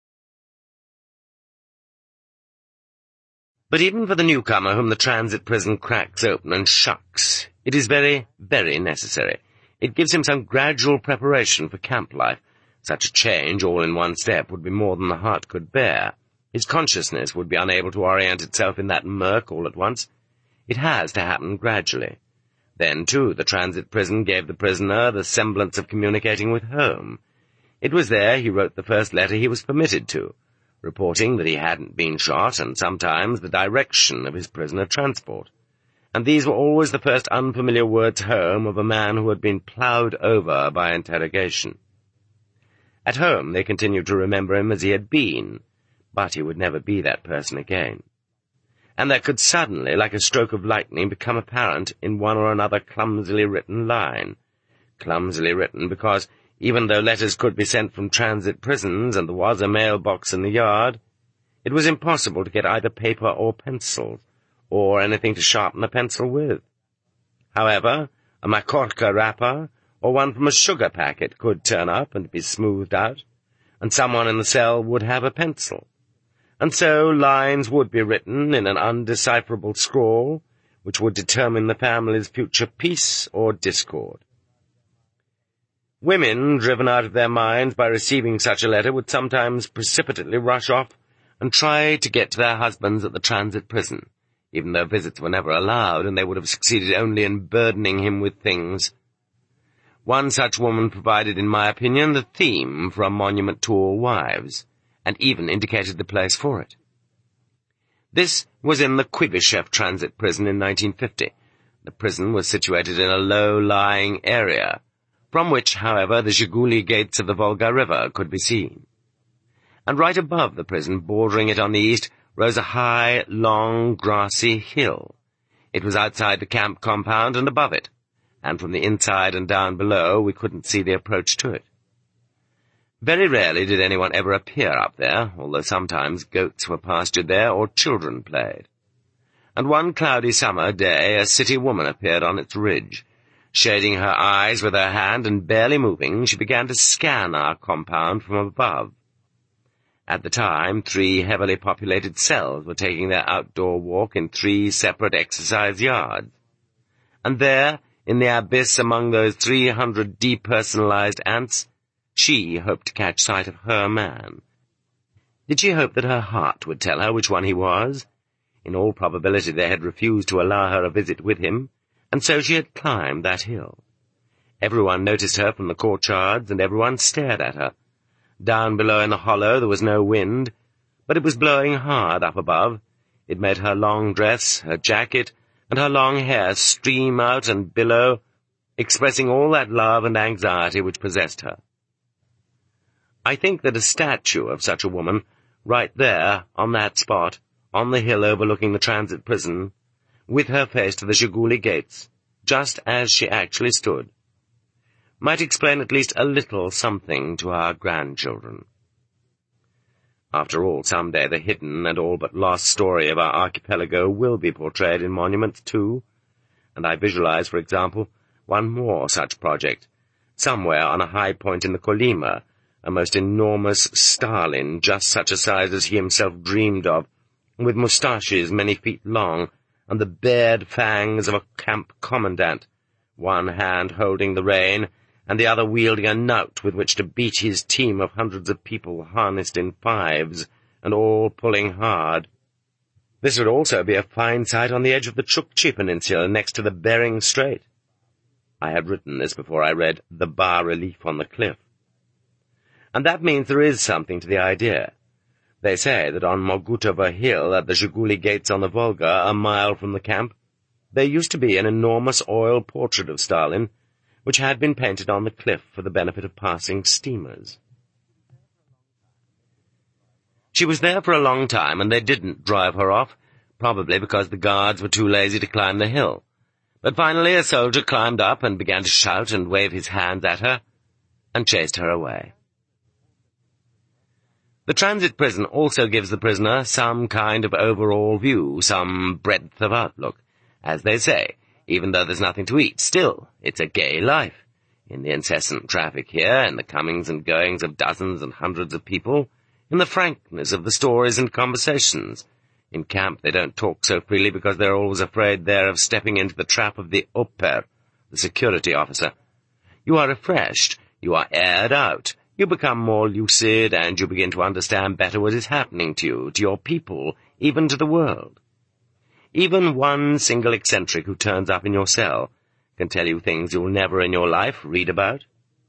But even for the newcomer whom the transit prison cracks open and shucks, it is very, very necessary. It gives him some gradual preparation for camp life. Such a change, all in one step, would be more than the heart could bear. His consciousness would be unable to orient itself in that murk all at once. It has to happen gradually. Then, too, the transit prison gave the prisoner the semblance of communicating with home. It was there he wrote the first letter he was permitted to, reporting that he hadn't been shot, and sometimes the direction of his prisoner transport. And these were always the first unfamiliar words home of a man who had been ploughed over by interrogation. At home they continued to remember him as he had been, but he would never be that person again. And there could suddenly, like a stroke of lightning, become apparent in one or another clumsily written line. Clumsily written because, even though letters could be sent from transit prisons and there was a mailbox in the yard, it was impossible to get either paper or pencils, or anything to sharpen a pencil with. However, a makorka wrapper, or one from a sugar packet, could turn up and be smoothed out, and someone in the cell would have a pencil. And so lines would be written in an undecipherable scrawl, which would determine the family's future peace or discord. Women, driven out of their minds by receiving such a letter, would sometimes precipitately rush off and try to get to their husbands at the transit prison, even though visits were never allowed, and they would have succeeded only in burdening him with things. One such woman provided, in my opinion, the theme for a monument to all wives, and even indicated the place for it. This was in the Kuibyshev transit prison in nineteen fifty. The prison was situated in a low-lying area, from which, however, the Zhiguli gates of the Volga River could be seen. And right above the prison, bordering it on the east, rose a high, long, grassy hill. It was outside the camp compound and above it, and from the inside and down below we couldn't see the approach to it. Very rarely did anyone ever appear up there, although sometimes goats were pastured there or children played. And one cloudy summer day a city woman appeared on its ridge. Shading her eyes with her hand and barely moving, she began to scan our compound from above. At the time, three heavily populated cells were taking their outdoor walk in three separate exercise yards. And there, in the abyss among those three hundred depersonalized ants, she hoped to catch sight of her man. Did she hope that her heart would tell her which one he was? In all probability they had refused to allow her a visit with him, and so she had climbed that hill. Everyone noticed her from the courtyards, and everyone stared at her. Down below in the hollow there was no wind, but it was blowing hard up above. It made her long dress, her jacket, and her long hair stream out and billow, expressing all that love and anxiety which possessed her. I think that a statue of such a woman, right there, on that spot, on the hill overlooking the transit prison, with her face to the Zhiguli gates, just as she actually stood, might explain at least a little something to our grandchildren. After all, some day the hidden and all but lost story of our archipelago will be portrayed in monuments too, and I visualize, for example, one more such project, somewhere on a high point in the Kolyma, a most enormous Stalin, just such a size as he himself dreamed of, with moustaches many feet long, and the bared fangs of a camp commandant, one hand holding the rein, and the other wielding a knout with which to beat his team of hundreds of people harnessed in fives, and all pulling hard. This would also be a fine sight on the edge of the Chukchi Peninsula next to the Bering Strait. I had written this before I read The Bas-Relief on the Cliff. And that means there is something to the idea. They say that on Mogutova Hill at the Zhiguli gates on the Volga, a mile from the camp, there used to be an enormous oil portrait of Stalin, which had been painted on the cliff for the benefit of passing steamers. She was there for a long time, and they didn't drive her off, probably because the guards were too lazy to climb the hill. But finally a soldier climbed up and began to shout and wave his hands at her, and chased her away. The transit prison also gives the prisoner some kind of overall view, some breadth of outlook. As they say, even though there's nothing to eat, still, it's a gay life. In the incessant traffic here, in the comings and goings of dozens and hundreds of people, in the frankness of the stories and conversations. In camp they don't talk so freely because they're always afraid there of stepping into the trap of the oper, the security officer. You are refreshed, you are aired out, you become more lucid, and you begin to understand better what is happening to you, to your people, even to the world. Even one single eccentric who turns up in your cell can tell you things you'll never in your life read about.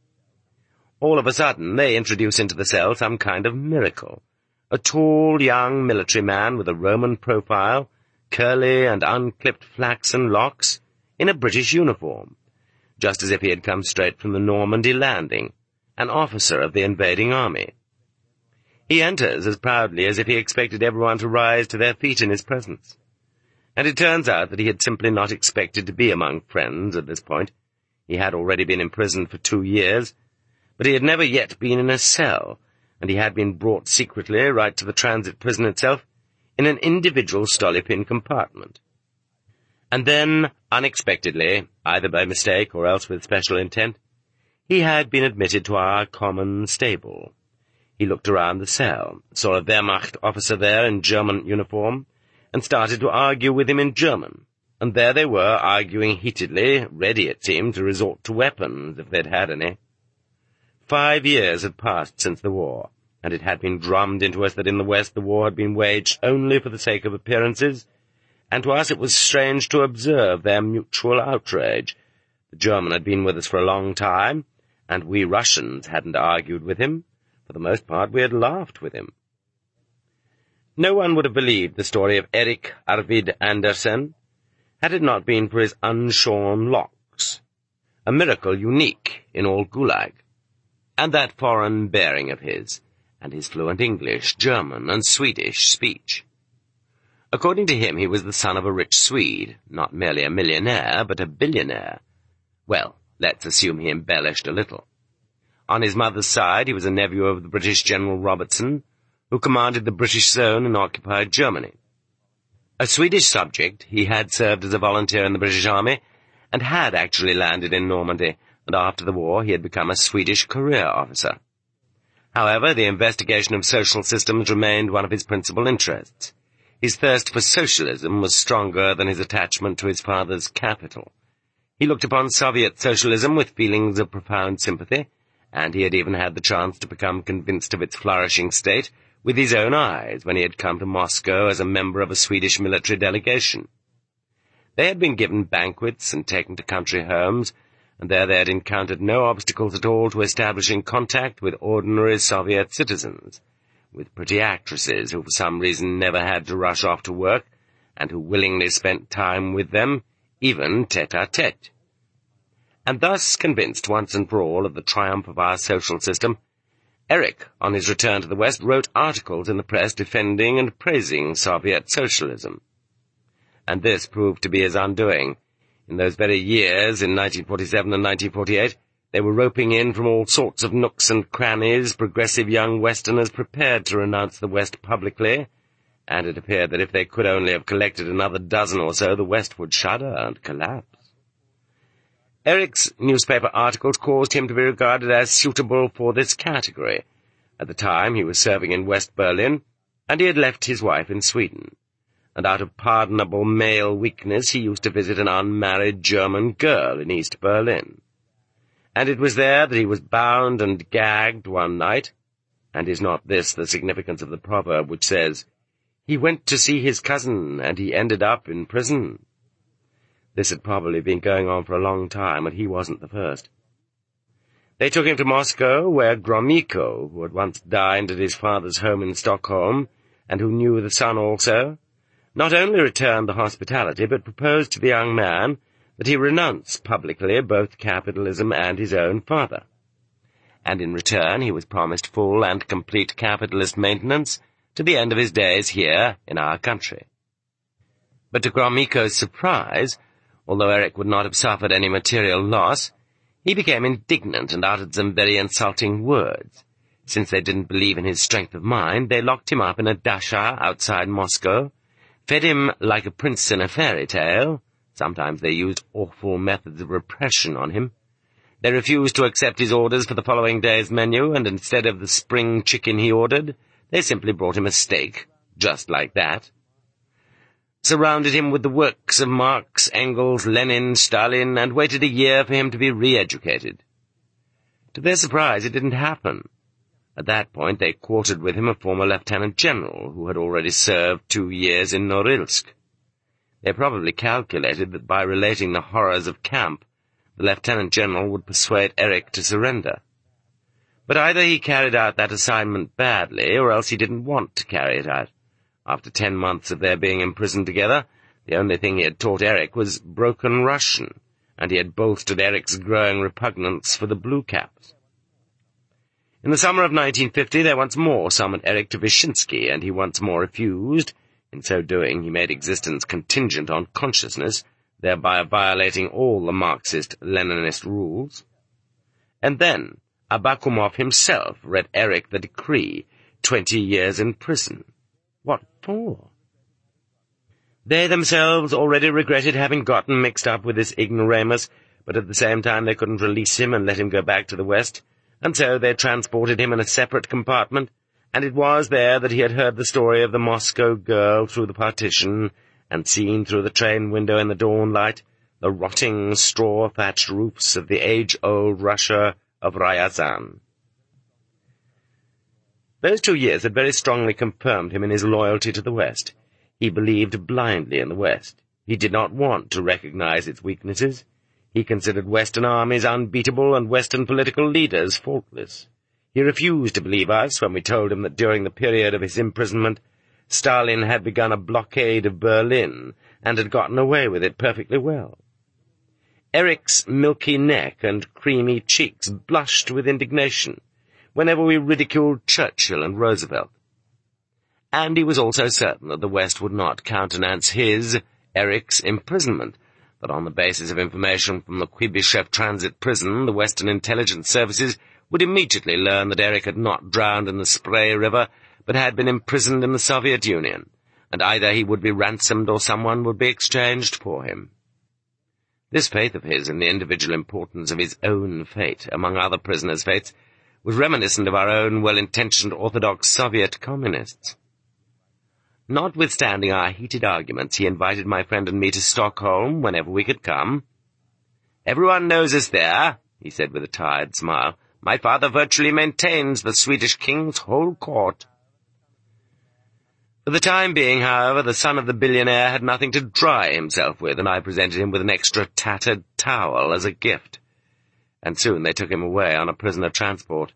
All of a sudden, they introduce into the cell some kind of miracle. A tall, young military man with a Roman profile, curly and unclipped flaxen locks, in a British uniform, just as if he had come straight from the Normandy landing, an officer of the invading army. He enters as proudly as if he expected everyone to rise to their feet in his presence. And it turns out that he had simply not expected to be among friends at this point. He had already been imprisoned for two years, but he had never yet been in a cell, and he had been brought secretly right to the transit prison itself in an individual Stolypin compartment. And then, unexpectedly, either by mistake or else with special intent, he had been admitted to our common stable. He looked around the cell, saw a Wehrmacht officer there in German uniform, and started to argue with him in German. And there they were, arguing heatedly, ready, it seemed, to resort to weapons if they'd had any. Five years had passed since the war, and it had been drummed into us that in the West the war had been waged only for the sake of appearances, and to us it was strange to observe their mutual outrage. The German had been with us for a long time, and we Russians hadn't argued with him. For the most part, we had laughed with him. No one would have believed the story of Erik Arvid Andersen had it not been for his unshorn locks, a miracle unique in all Gulag, and that foreign bearing of his, and his fluent English, German, and Swedish speech. According to him, he was the son of a rich Swede, not merely a millionaire, but a billionaire. Well, let's assume he embellished a little. On his mother's side, he was a nephew of the British General Robertson, who commanded the British zone in occupied Germany. A Swedish subject, he had served as a volunteer in the British Army, and had actually landed in Normandy, and after the war he had become a Swedish career officer. However, the investigation of social systems remained one of his principal interests. His thirst for socialism was stronger than his attachment to his father's capital. He looked upon Soviet socialism with feelings of profound sympathy, and he had even had the chance to become convinced of its flourishing state with his own eyes when he had come to Moscow as a member of a Swedish military delegation. They had been given banquets and taken to country homes, and there they had encountered no obstacles at all to establishing contact with ordinary Soviet citizens, with pretty actresses who for some reason never had to rush off to work, and who willingly spent time with them, even tete-a-tete. And thus, convinced once and for all of the triumph of our social system, Erik, on his return to the West, wrote articles in the press defending and praising Soviet socialism. And this proved to be his undoing. In those very years, in nineteen forty-seven and nineteen forty-eight, they were roping in from all sorts of nooks and crannies progressive young Westerners prepared to renounce the West publicly, and it appeared that if they could only have collected another dozen or so, the West would shudder and collapse. Erik's newspaper articles caused him to be regarded as suitable for this category. At the time he was serving in West Berlin, and he had left his wife in Sweden. And out of pardonable male weakness he used to visit an unmarried German girl in East Berlin. And it was there that he was bound and gagged one night, and is not this the significance of the proverb which says, "He went to see his cousin, and he ended up in prison"? This had probably been going on for a long time, and he wasn't the first. They took him to Moscow, where Gromyko, who had once dined at his father's home in Stockholm, and who knew the son also, not only returned the hospitality, but proposed to the young man that he renounce publicly both capitalism and his own father. And in return he was promised full and complete capitalist maintenance to the end of his days here in our country. But to Gromyko's surprise, although Eric would not have suffered any material loss, he became indignant and uttered some very insulting words. Since they didn't believe in his strength of mind, they locked him up in a dasha outside Moscow, fed him like a prince in a fairy tale. Sometimes they used awful methods of repression on him. They refused to accept his orders for the following day's menu, and instead of the spring chicken he ordered, they simply brought him a steak, just like that. Surrounded him with the works of Marx, Engels, Lenin, Stalin, and waited a year for him to be re-educated. To their surprise, it didn't happen. At that point, they quartered with him a former lieutenant general who had already served two years in Norilsk. They probably calculated that by relating the horrors of camp, the lieutenant general would persuade Eric to surrender. But either he carried out that assignment badly, or else he didn't want to carry it out. After ten months of their being imprisoned together, the only thing he had taught Eric was broken Russian, and he had bolstered Eric's growing repugnance for the Blue Caps. In the summer of nineteen fifty, they once more summoned Eric to Vyshinsky, and he once more refused. In so doing, he made existence contingent on consciousness, thereby violating all the Marxist-Leninist rules. And then Abakumov himself read Eric the decree, twenty years in prison. What for? They themselves already regretted having gotten mixed up with this ignoramus, but at the same time they couldn't release him and let him go back to the West, and so they transported him in a separate compartment, and it was there that he had heard the story of the Moscow girl through the partition, and seen through the train window in the dawn light the rotting straw-thatched roofs of the age-old Russia of Ryazan. Those two years had very strongly confirmed him in his loyalty to the West. He believed blindly in the West. He did not want to recognize its weaknesses. He considered Western armies unbeatable and Western political leaders faultless. He refused to believe us when we told him that during the period of his imprisonment, Stalin had begun a blockade of Berlin and had gotten away with it perfectly well. Eric's milky neck and creamy cheeks blushed with indignation whenever we ridiculed Churchill and Roosevelt. And he was also certain that the West would not countenance his, Eric's, imprisonment, that on the basis of information from the Kuibyshev transit prison, the Western intelligence services would immediately learn that Eric had not drowned in the Spree River, but had been imprisoned in the Soviet Union, and either he would be ransomed or someone would be exchanged for him. This faith of his in the individual importance of his own fate, among other prisoners' fates, was reminiscent of our own well-intentioned Orthodox Soviet communists. Notwithstanding our heated arguments, he invited my friend and me to Stockholm whenever we could come. "Everyone knows us there," he said with a tired smile. "My father virtually maintains the Swedish king's whole court." For the time being, however, the son of the billionaire had nothing to dry himself with, and I presented him with an extra tattered towel as a gift. And soon they took him away on a prisoner transport.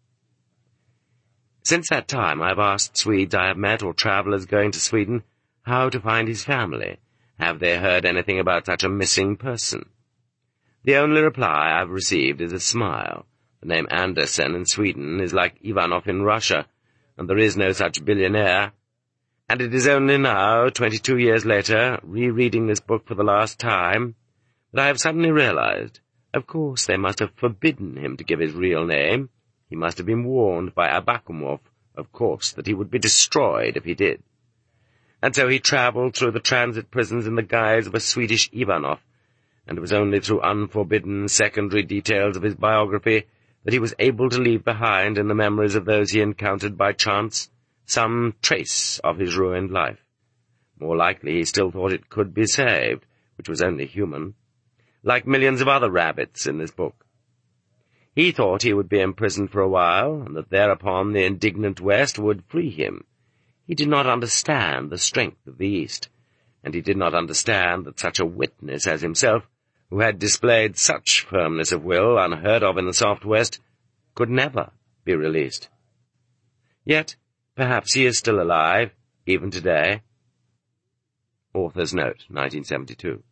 Since that time I have asked Swedes I have met, or travellers going to Sweden, how to find his family. Have they heard anything about such a missing person? The only reply I have received is a smile. The name Andersen in Sweden is like Ivanov in Russia, and there is no such billionaire. And it is only now, twenty-two years later, rereading this book for the last time, that I have suddenly realized, of course they must have forbidden him to give his real name. He must have been warned by Abakumov, of course, that he would be destroyed if he did. And so he travelled through the transit prisons in the guise of a Swedish Ivanov, and it was only through unforbidden secondary details of his biography that he was able to leave behind in the memories of those he encountered by chance some trace of his ruined life. More likely he still thought it could be saved, which was only human, like millions of other rabbits in this book. He thought he would be imprisoned for a while, and that thereupon the indignant West would free him. He did not understand the strength of the East, and he did not understand that such a witness as himself, who had displayed such firmness of will unheard of in the soft West, could never be released. Yet, perhaps he is still alive, even today. Author's Note, nineteen seventy-two.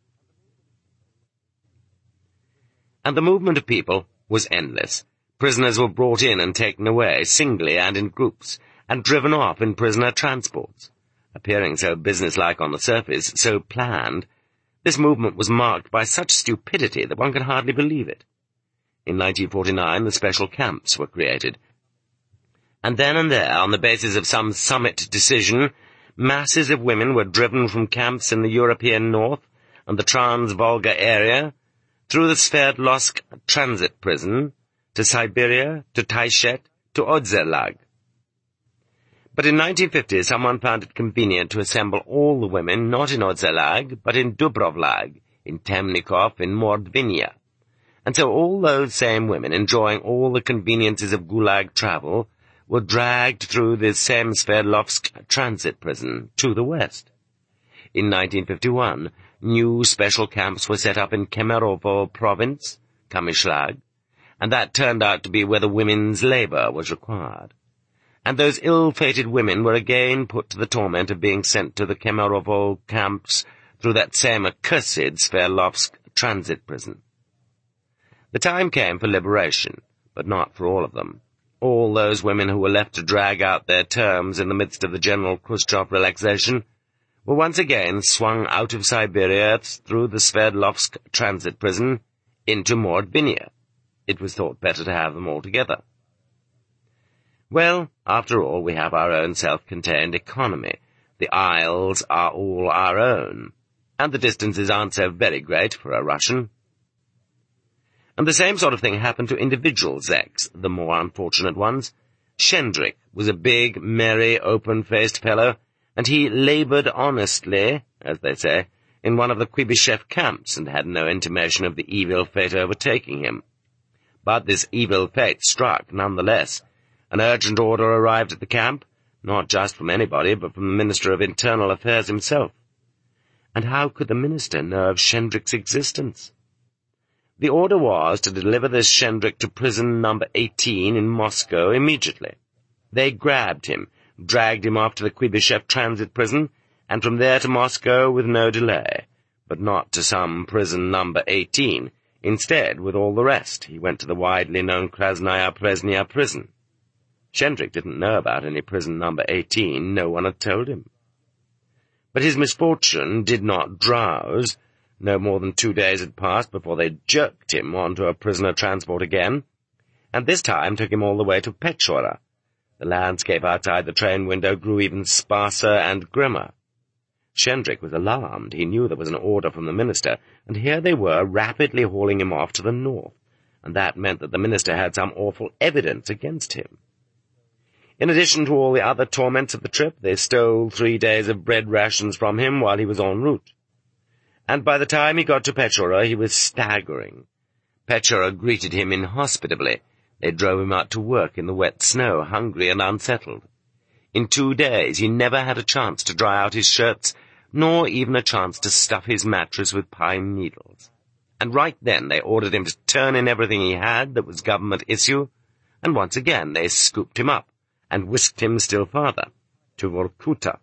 And the movement of people was endless. Prisoners were brought in and taken away, singly and in groups, and driven off in prisoner transports. Appearing so businesslike on the surface, so planned, this movement was marked by such stupidity that one can hardly believe it. In nineteen forty-nine, the special camps were created. And then and there, on the basis of some summit decision, masses of women were driven from camps in the European north and the Trans-Volga area, through the Sverdlovsk transit prison, to Siberia, to Taishet, to Odzerlag. But in nineteen fifty, someone found it convenient to assemble all the women, not in Odzerlag, but in Dubrovlag, in Temnikov, in Mordvinia. And so all those same women, enjoying all the conveniences of Gulag travel, were dragged through the same Sverdlovsk transit prison to the west. In nineteen fifty-one, new special camps were set up in Kemerovo province, Kamishlag, and that turned out to be where the women's labour was required. And those ill-fated women were again put to the torment of being sent to the Kemerovo camps through that same accursed Sverdlovsk transit prison. The time came for liberation, but not for all of them. All those women who were left to drag out their terms in the midst of the general Khrushchev relaxation were once again swung out of Siberia through the Sverdlovsk transit prison into Mordvinia. It was thought better to have them all together. Well, after all, we have our own self-contained economy. The isles are all our own, and the distances aren't so very great for a Russian. And the same sort of thing happened to individual Zeks, the more unfortunate ones. Shendrik was a big, merry, open-faced fellow, and he laboured honestly, as they say, in one of the Kuibyshev camps, and had no intimation of the evil fate overtaking him. But this evil fate struck, nonetheless. An urgent order arrived at the camp, not just from anybody, but from the Minister of Internal Affairs himself. And how could the minister know of Shendrik's existence? The order was to deliver this Shendrik to prison number eighteen in Moscow immediately. They grabbed him, dragged him off to the Kuibyshev transit prison, and from there to Moscow with no delay, but not to some prison number eighteen. Instead, with all the rest, he went to the widely known Krasnaya Presnya prison. Shendrik didn't know about any prison number eighteen, no one had told him. But his misfortune did not drowse. No more than two days had passed before they jerked him onto a prisoner transport again, and this time took him all the way to Pechora. The landscape outside the train window grew even sparser and grimmer. Shendrik was alarmed. He knew there was an order from the minister, and here they were rapidly hauling him off to the north, and that meant that the minister had some awful evidence against him. In addition to all the other torments of the trip, they stole three days of bread rations from him while he was en route. And by the time he got to Pechora, he was staggering. Pechora greeted him inhospitably. They drove him out to work in the wet snow, hungry and unsettled. In two days he never had a chance to dry out his shirts, nor even a chance to stuff his mattress with pine needles. And right then they ordered him to turn in everything he had that was government issue, and once again they scooped him up and whisked him still farther, to Vorkuta.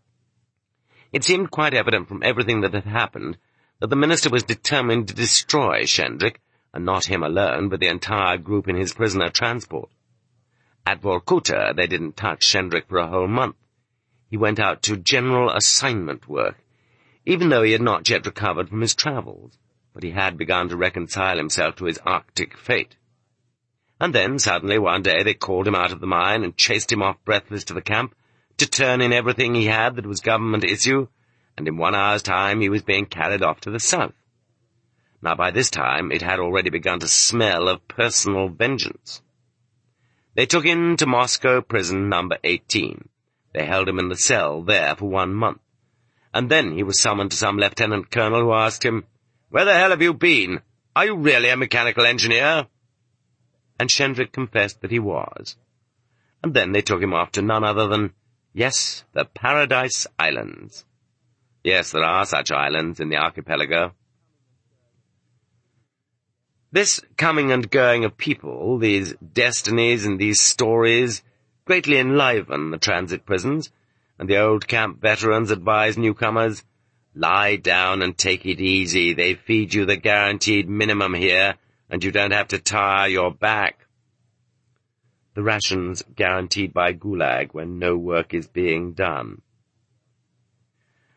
It seemed quite evident from everything that had happened that the minister was determined to destroy Shendrik, and not him alone, but the entire group in his prisoner transport. At Vorkuta they didn't touch Shendrik for a whole month. He went out to general assignment work, even though he had not yet recovered from his travels, but he had begun to reconcile himself to his Arctic fate. And then, suddenly, one day, they called him out of the mine and chased him off breathless to the camp to turn in everything he had that was government issue, and in one hour's time he was being carried off to the south. Now, by this time, it had already begun to smell of personal vengeance. They took him to Moscow prison number eighteen. They held him in the cell there for one month. And then he was summoned to some lieutenant colonel who asked him, "Where the hell have you been? Are you really a mechanical engineer?" And Shendrik confessed that he was. And then they took him off to none other than, yes, the Paradise Islands. Yes, there are such islands in the archipelago. This coming and going of people, these destinies and these stories, greatly enliven the transit prisons, and the old camp veterans advise newcomers, lie down and take it easy. They feed you the guaranteed minimum here, and you don't have to tire your back. The rations guaranteed by Gulag when no work is being done.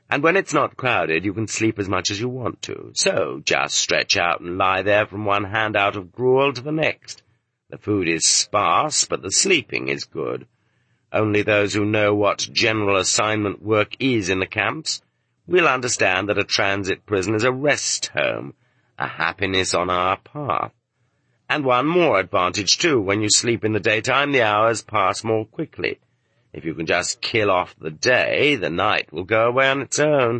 And when it's not crowded, you can sleep as much as you want to. So just stretch out and lie there from one handout of gruel to the next. The food is sparse, but the sleeping is good. Only those who know what general assignment work is in the camps will understand that a transit prison is a rest home, a happiness on our path. And one more advantage, too. When you sleep in the daytime, the hours pass more quickly. If you can just kill off the day, the night will go away on its own.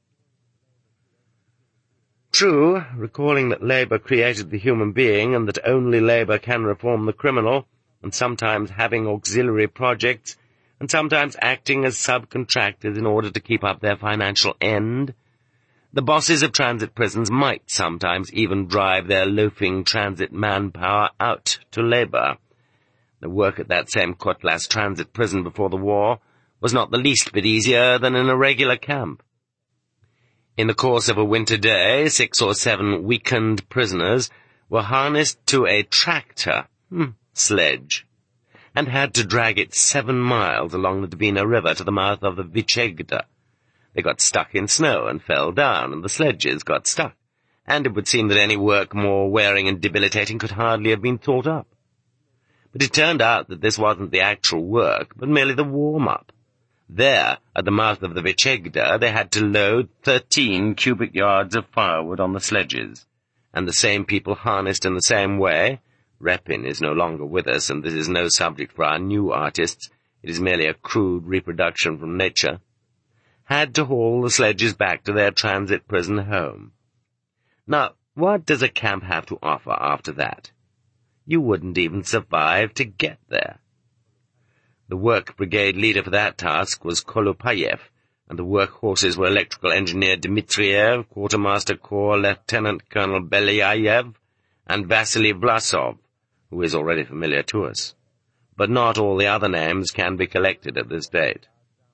True, recalling that labour created the human being and that only labour can reform the criminal, and sometimes having auxiliary projects, and sometimes acting as subcontractors in order to keep up their financial end, the bosses of transit prisons might sometimes even drive their loafing transit manpower out to labour. The work at that same Kotlas transit prison before the war was not the least bit easier than in a regular camp. In the course of a winter day, six or seven weakened prisoners were harnessed to a tractor hmm, sledge and had to drag it seven miles along the Dvina River to the mouth of the Vychegda. They got stuck in snow and fell down, and the sledges got stuck, and it would seem that any work more wearing and debilitating could hardly have been thought up. But it turned out that this wasn't the actual work, but merely the warm-up. There, at the mouth of the Vychegda, they had to load thirteen cubic yards of firewood on the sledges, and the same people harnessed in the same way. Repin is no longer with us, and this is no subject for our new artists. It is merely a crude reproduction from nature. Had to haul the sledges back to their transit prison home. Now, what does a camp have to offer after that? You wouldn't even survive to get there. The work brigade leader for that task was Kolopayev, and the work horses were electrical engineer Dmitriev, quartermaster corps Lieutenant Colonel Belyayev, and Vasily Vlasov, who is already familiar to us. But not all the other names can be collected at this date.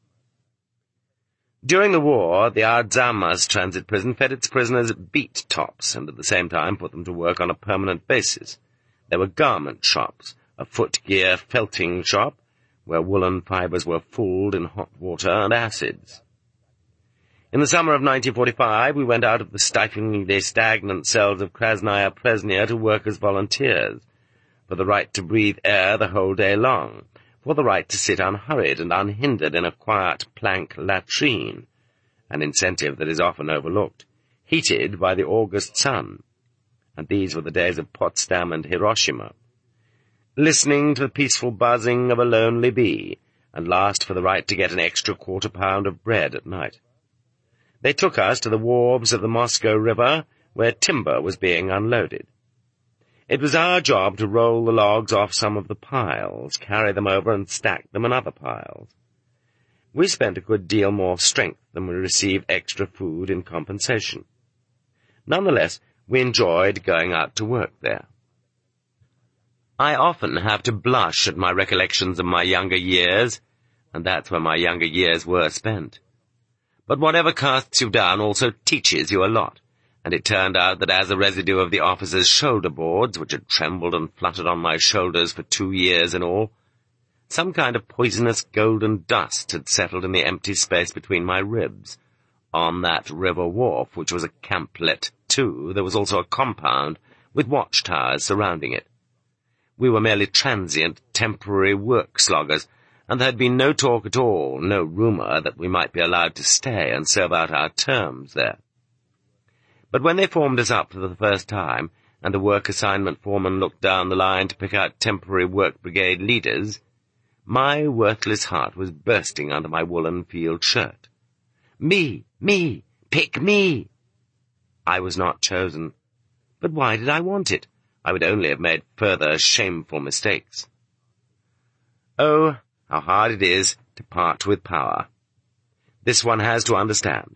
During the war, the Arzamas transit prison fed its prisoners beet tops, and at the same time put them to work on a permanent basis. There were garment shops, a footgear felting shop, where woolen fibres were fulled in hot water and acids. In the summer of nineteen forty-five, we went out of the stiflingly stagnant cells of Krasnaya Presnya to work as volunteers, for the right to breathe air the whole day long, for the right to sit unhurried and unhindered in a quiet plank latrine, an incentive that is often overlooked, heated by the August sun. And these were the days of Potsdam and Hiroshima. Listening to the peaceful buzzing of a lonely bee, and last for the right to get an extra quarter pound of bread at night. They took us to the wharves of the Moscow River, where timber was being unloaded. It was our job to roll the logs off some of the piles, carry them over and stack them in other piles. We spent a good deal more strength than we received extra food in compensation. Nonetheless, we enjoyed going out to work there. I often have to blush at my recollections of my younger years, and that's where my younger years were spent. But whatever casts you down also teaches you a lot, and it turned out that as a residue of the officers' shoulder boards, which had trembled and fluttered on my shoulders for two years in all, some kind of poisonous golden dust had settled in the empty space between my ribs. On that river wharf, which was a camplet too, there was also a compound with watchtowers surrounding it. We were merely transient, temporary work-sloggers, and there had been no talk at all, no rumour that we might be allowed to stay and serve out our terms there. But when they formed us up for the first time, and the work assignment foreman looked down the line to pick out temporary work brigade leaders, my worthless heart was bursting under my woolen field shirt. Me, me, pick me! I was not chosen. But why did I want it? I would only have made further shameful mistakes. Oh, how hard it is to part with power. This one has to understand.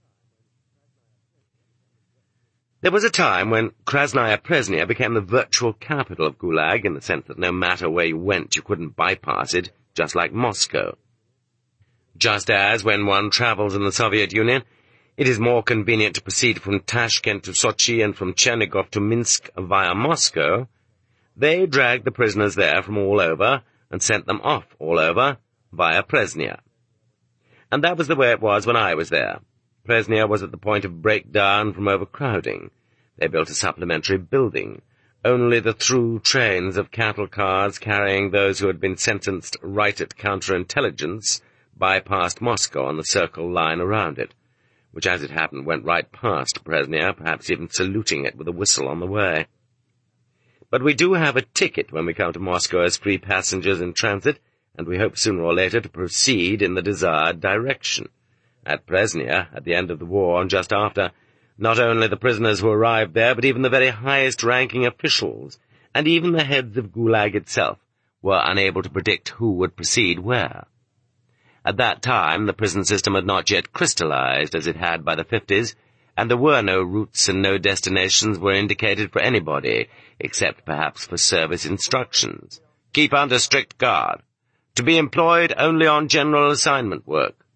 There was a time when Krasnaya Presnya became the virtual capital of Gulag, in the sense that no matter where you went, you couldn't bypass it, just like Moscow. Just as, when one travels in the Soviet Union, it is more convenient to proceed from Tashkent to Sochi and from Chernigov to Minsk via Moscow, they dragged the prisoners there from all over and sent them off all over via Presnya. And that was the way it was when I was there. Presnia was at the point of breakdown from overcrowding. They built a supplementary building. Only the through trains of cattle cars carrying those who had been sentenced right at counterintelligence bypassed Moscow on the circle line around it, which as it happened went right past Presnia, perhaps even saluting it with a whistle on the way. But we do have a ticket when we come to Moscow as free passengers in transit, and we hope sooner or later to proceed in the desired direction. At Presnia, at the end of the war and just after, not only the prisoners who arrived there, but even the very highest-ranking officials, and even the heads of Gulag itself, were unable to predict who would proceed where. At that time, the prison system had not yet crystallized as it had by the fifties, and there were no routes and no destinations were indicated for anybody, except perhaps for service instructions. Keep under strict guard. To be employed only on general assignment work.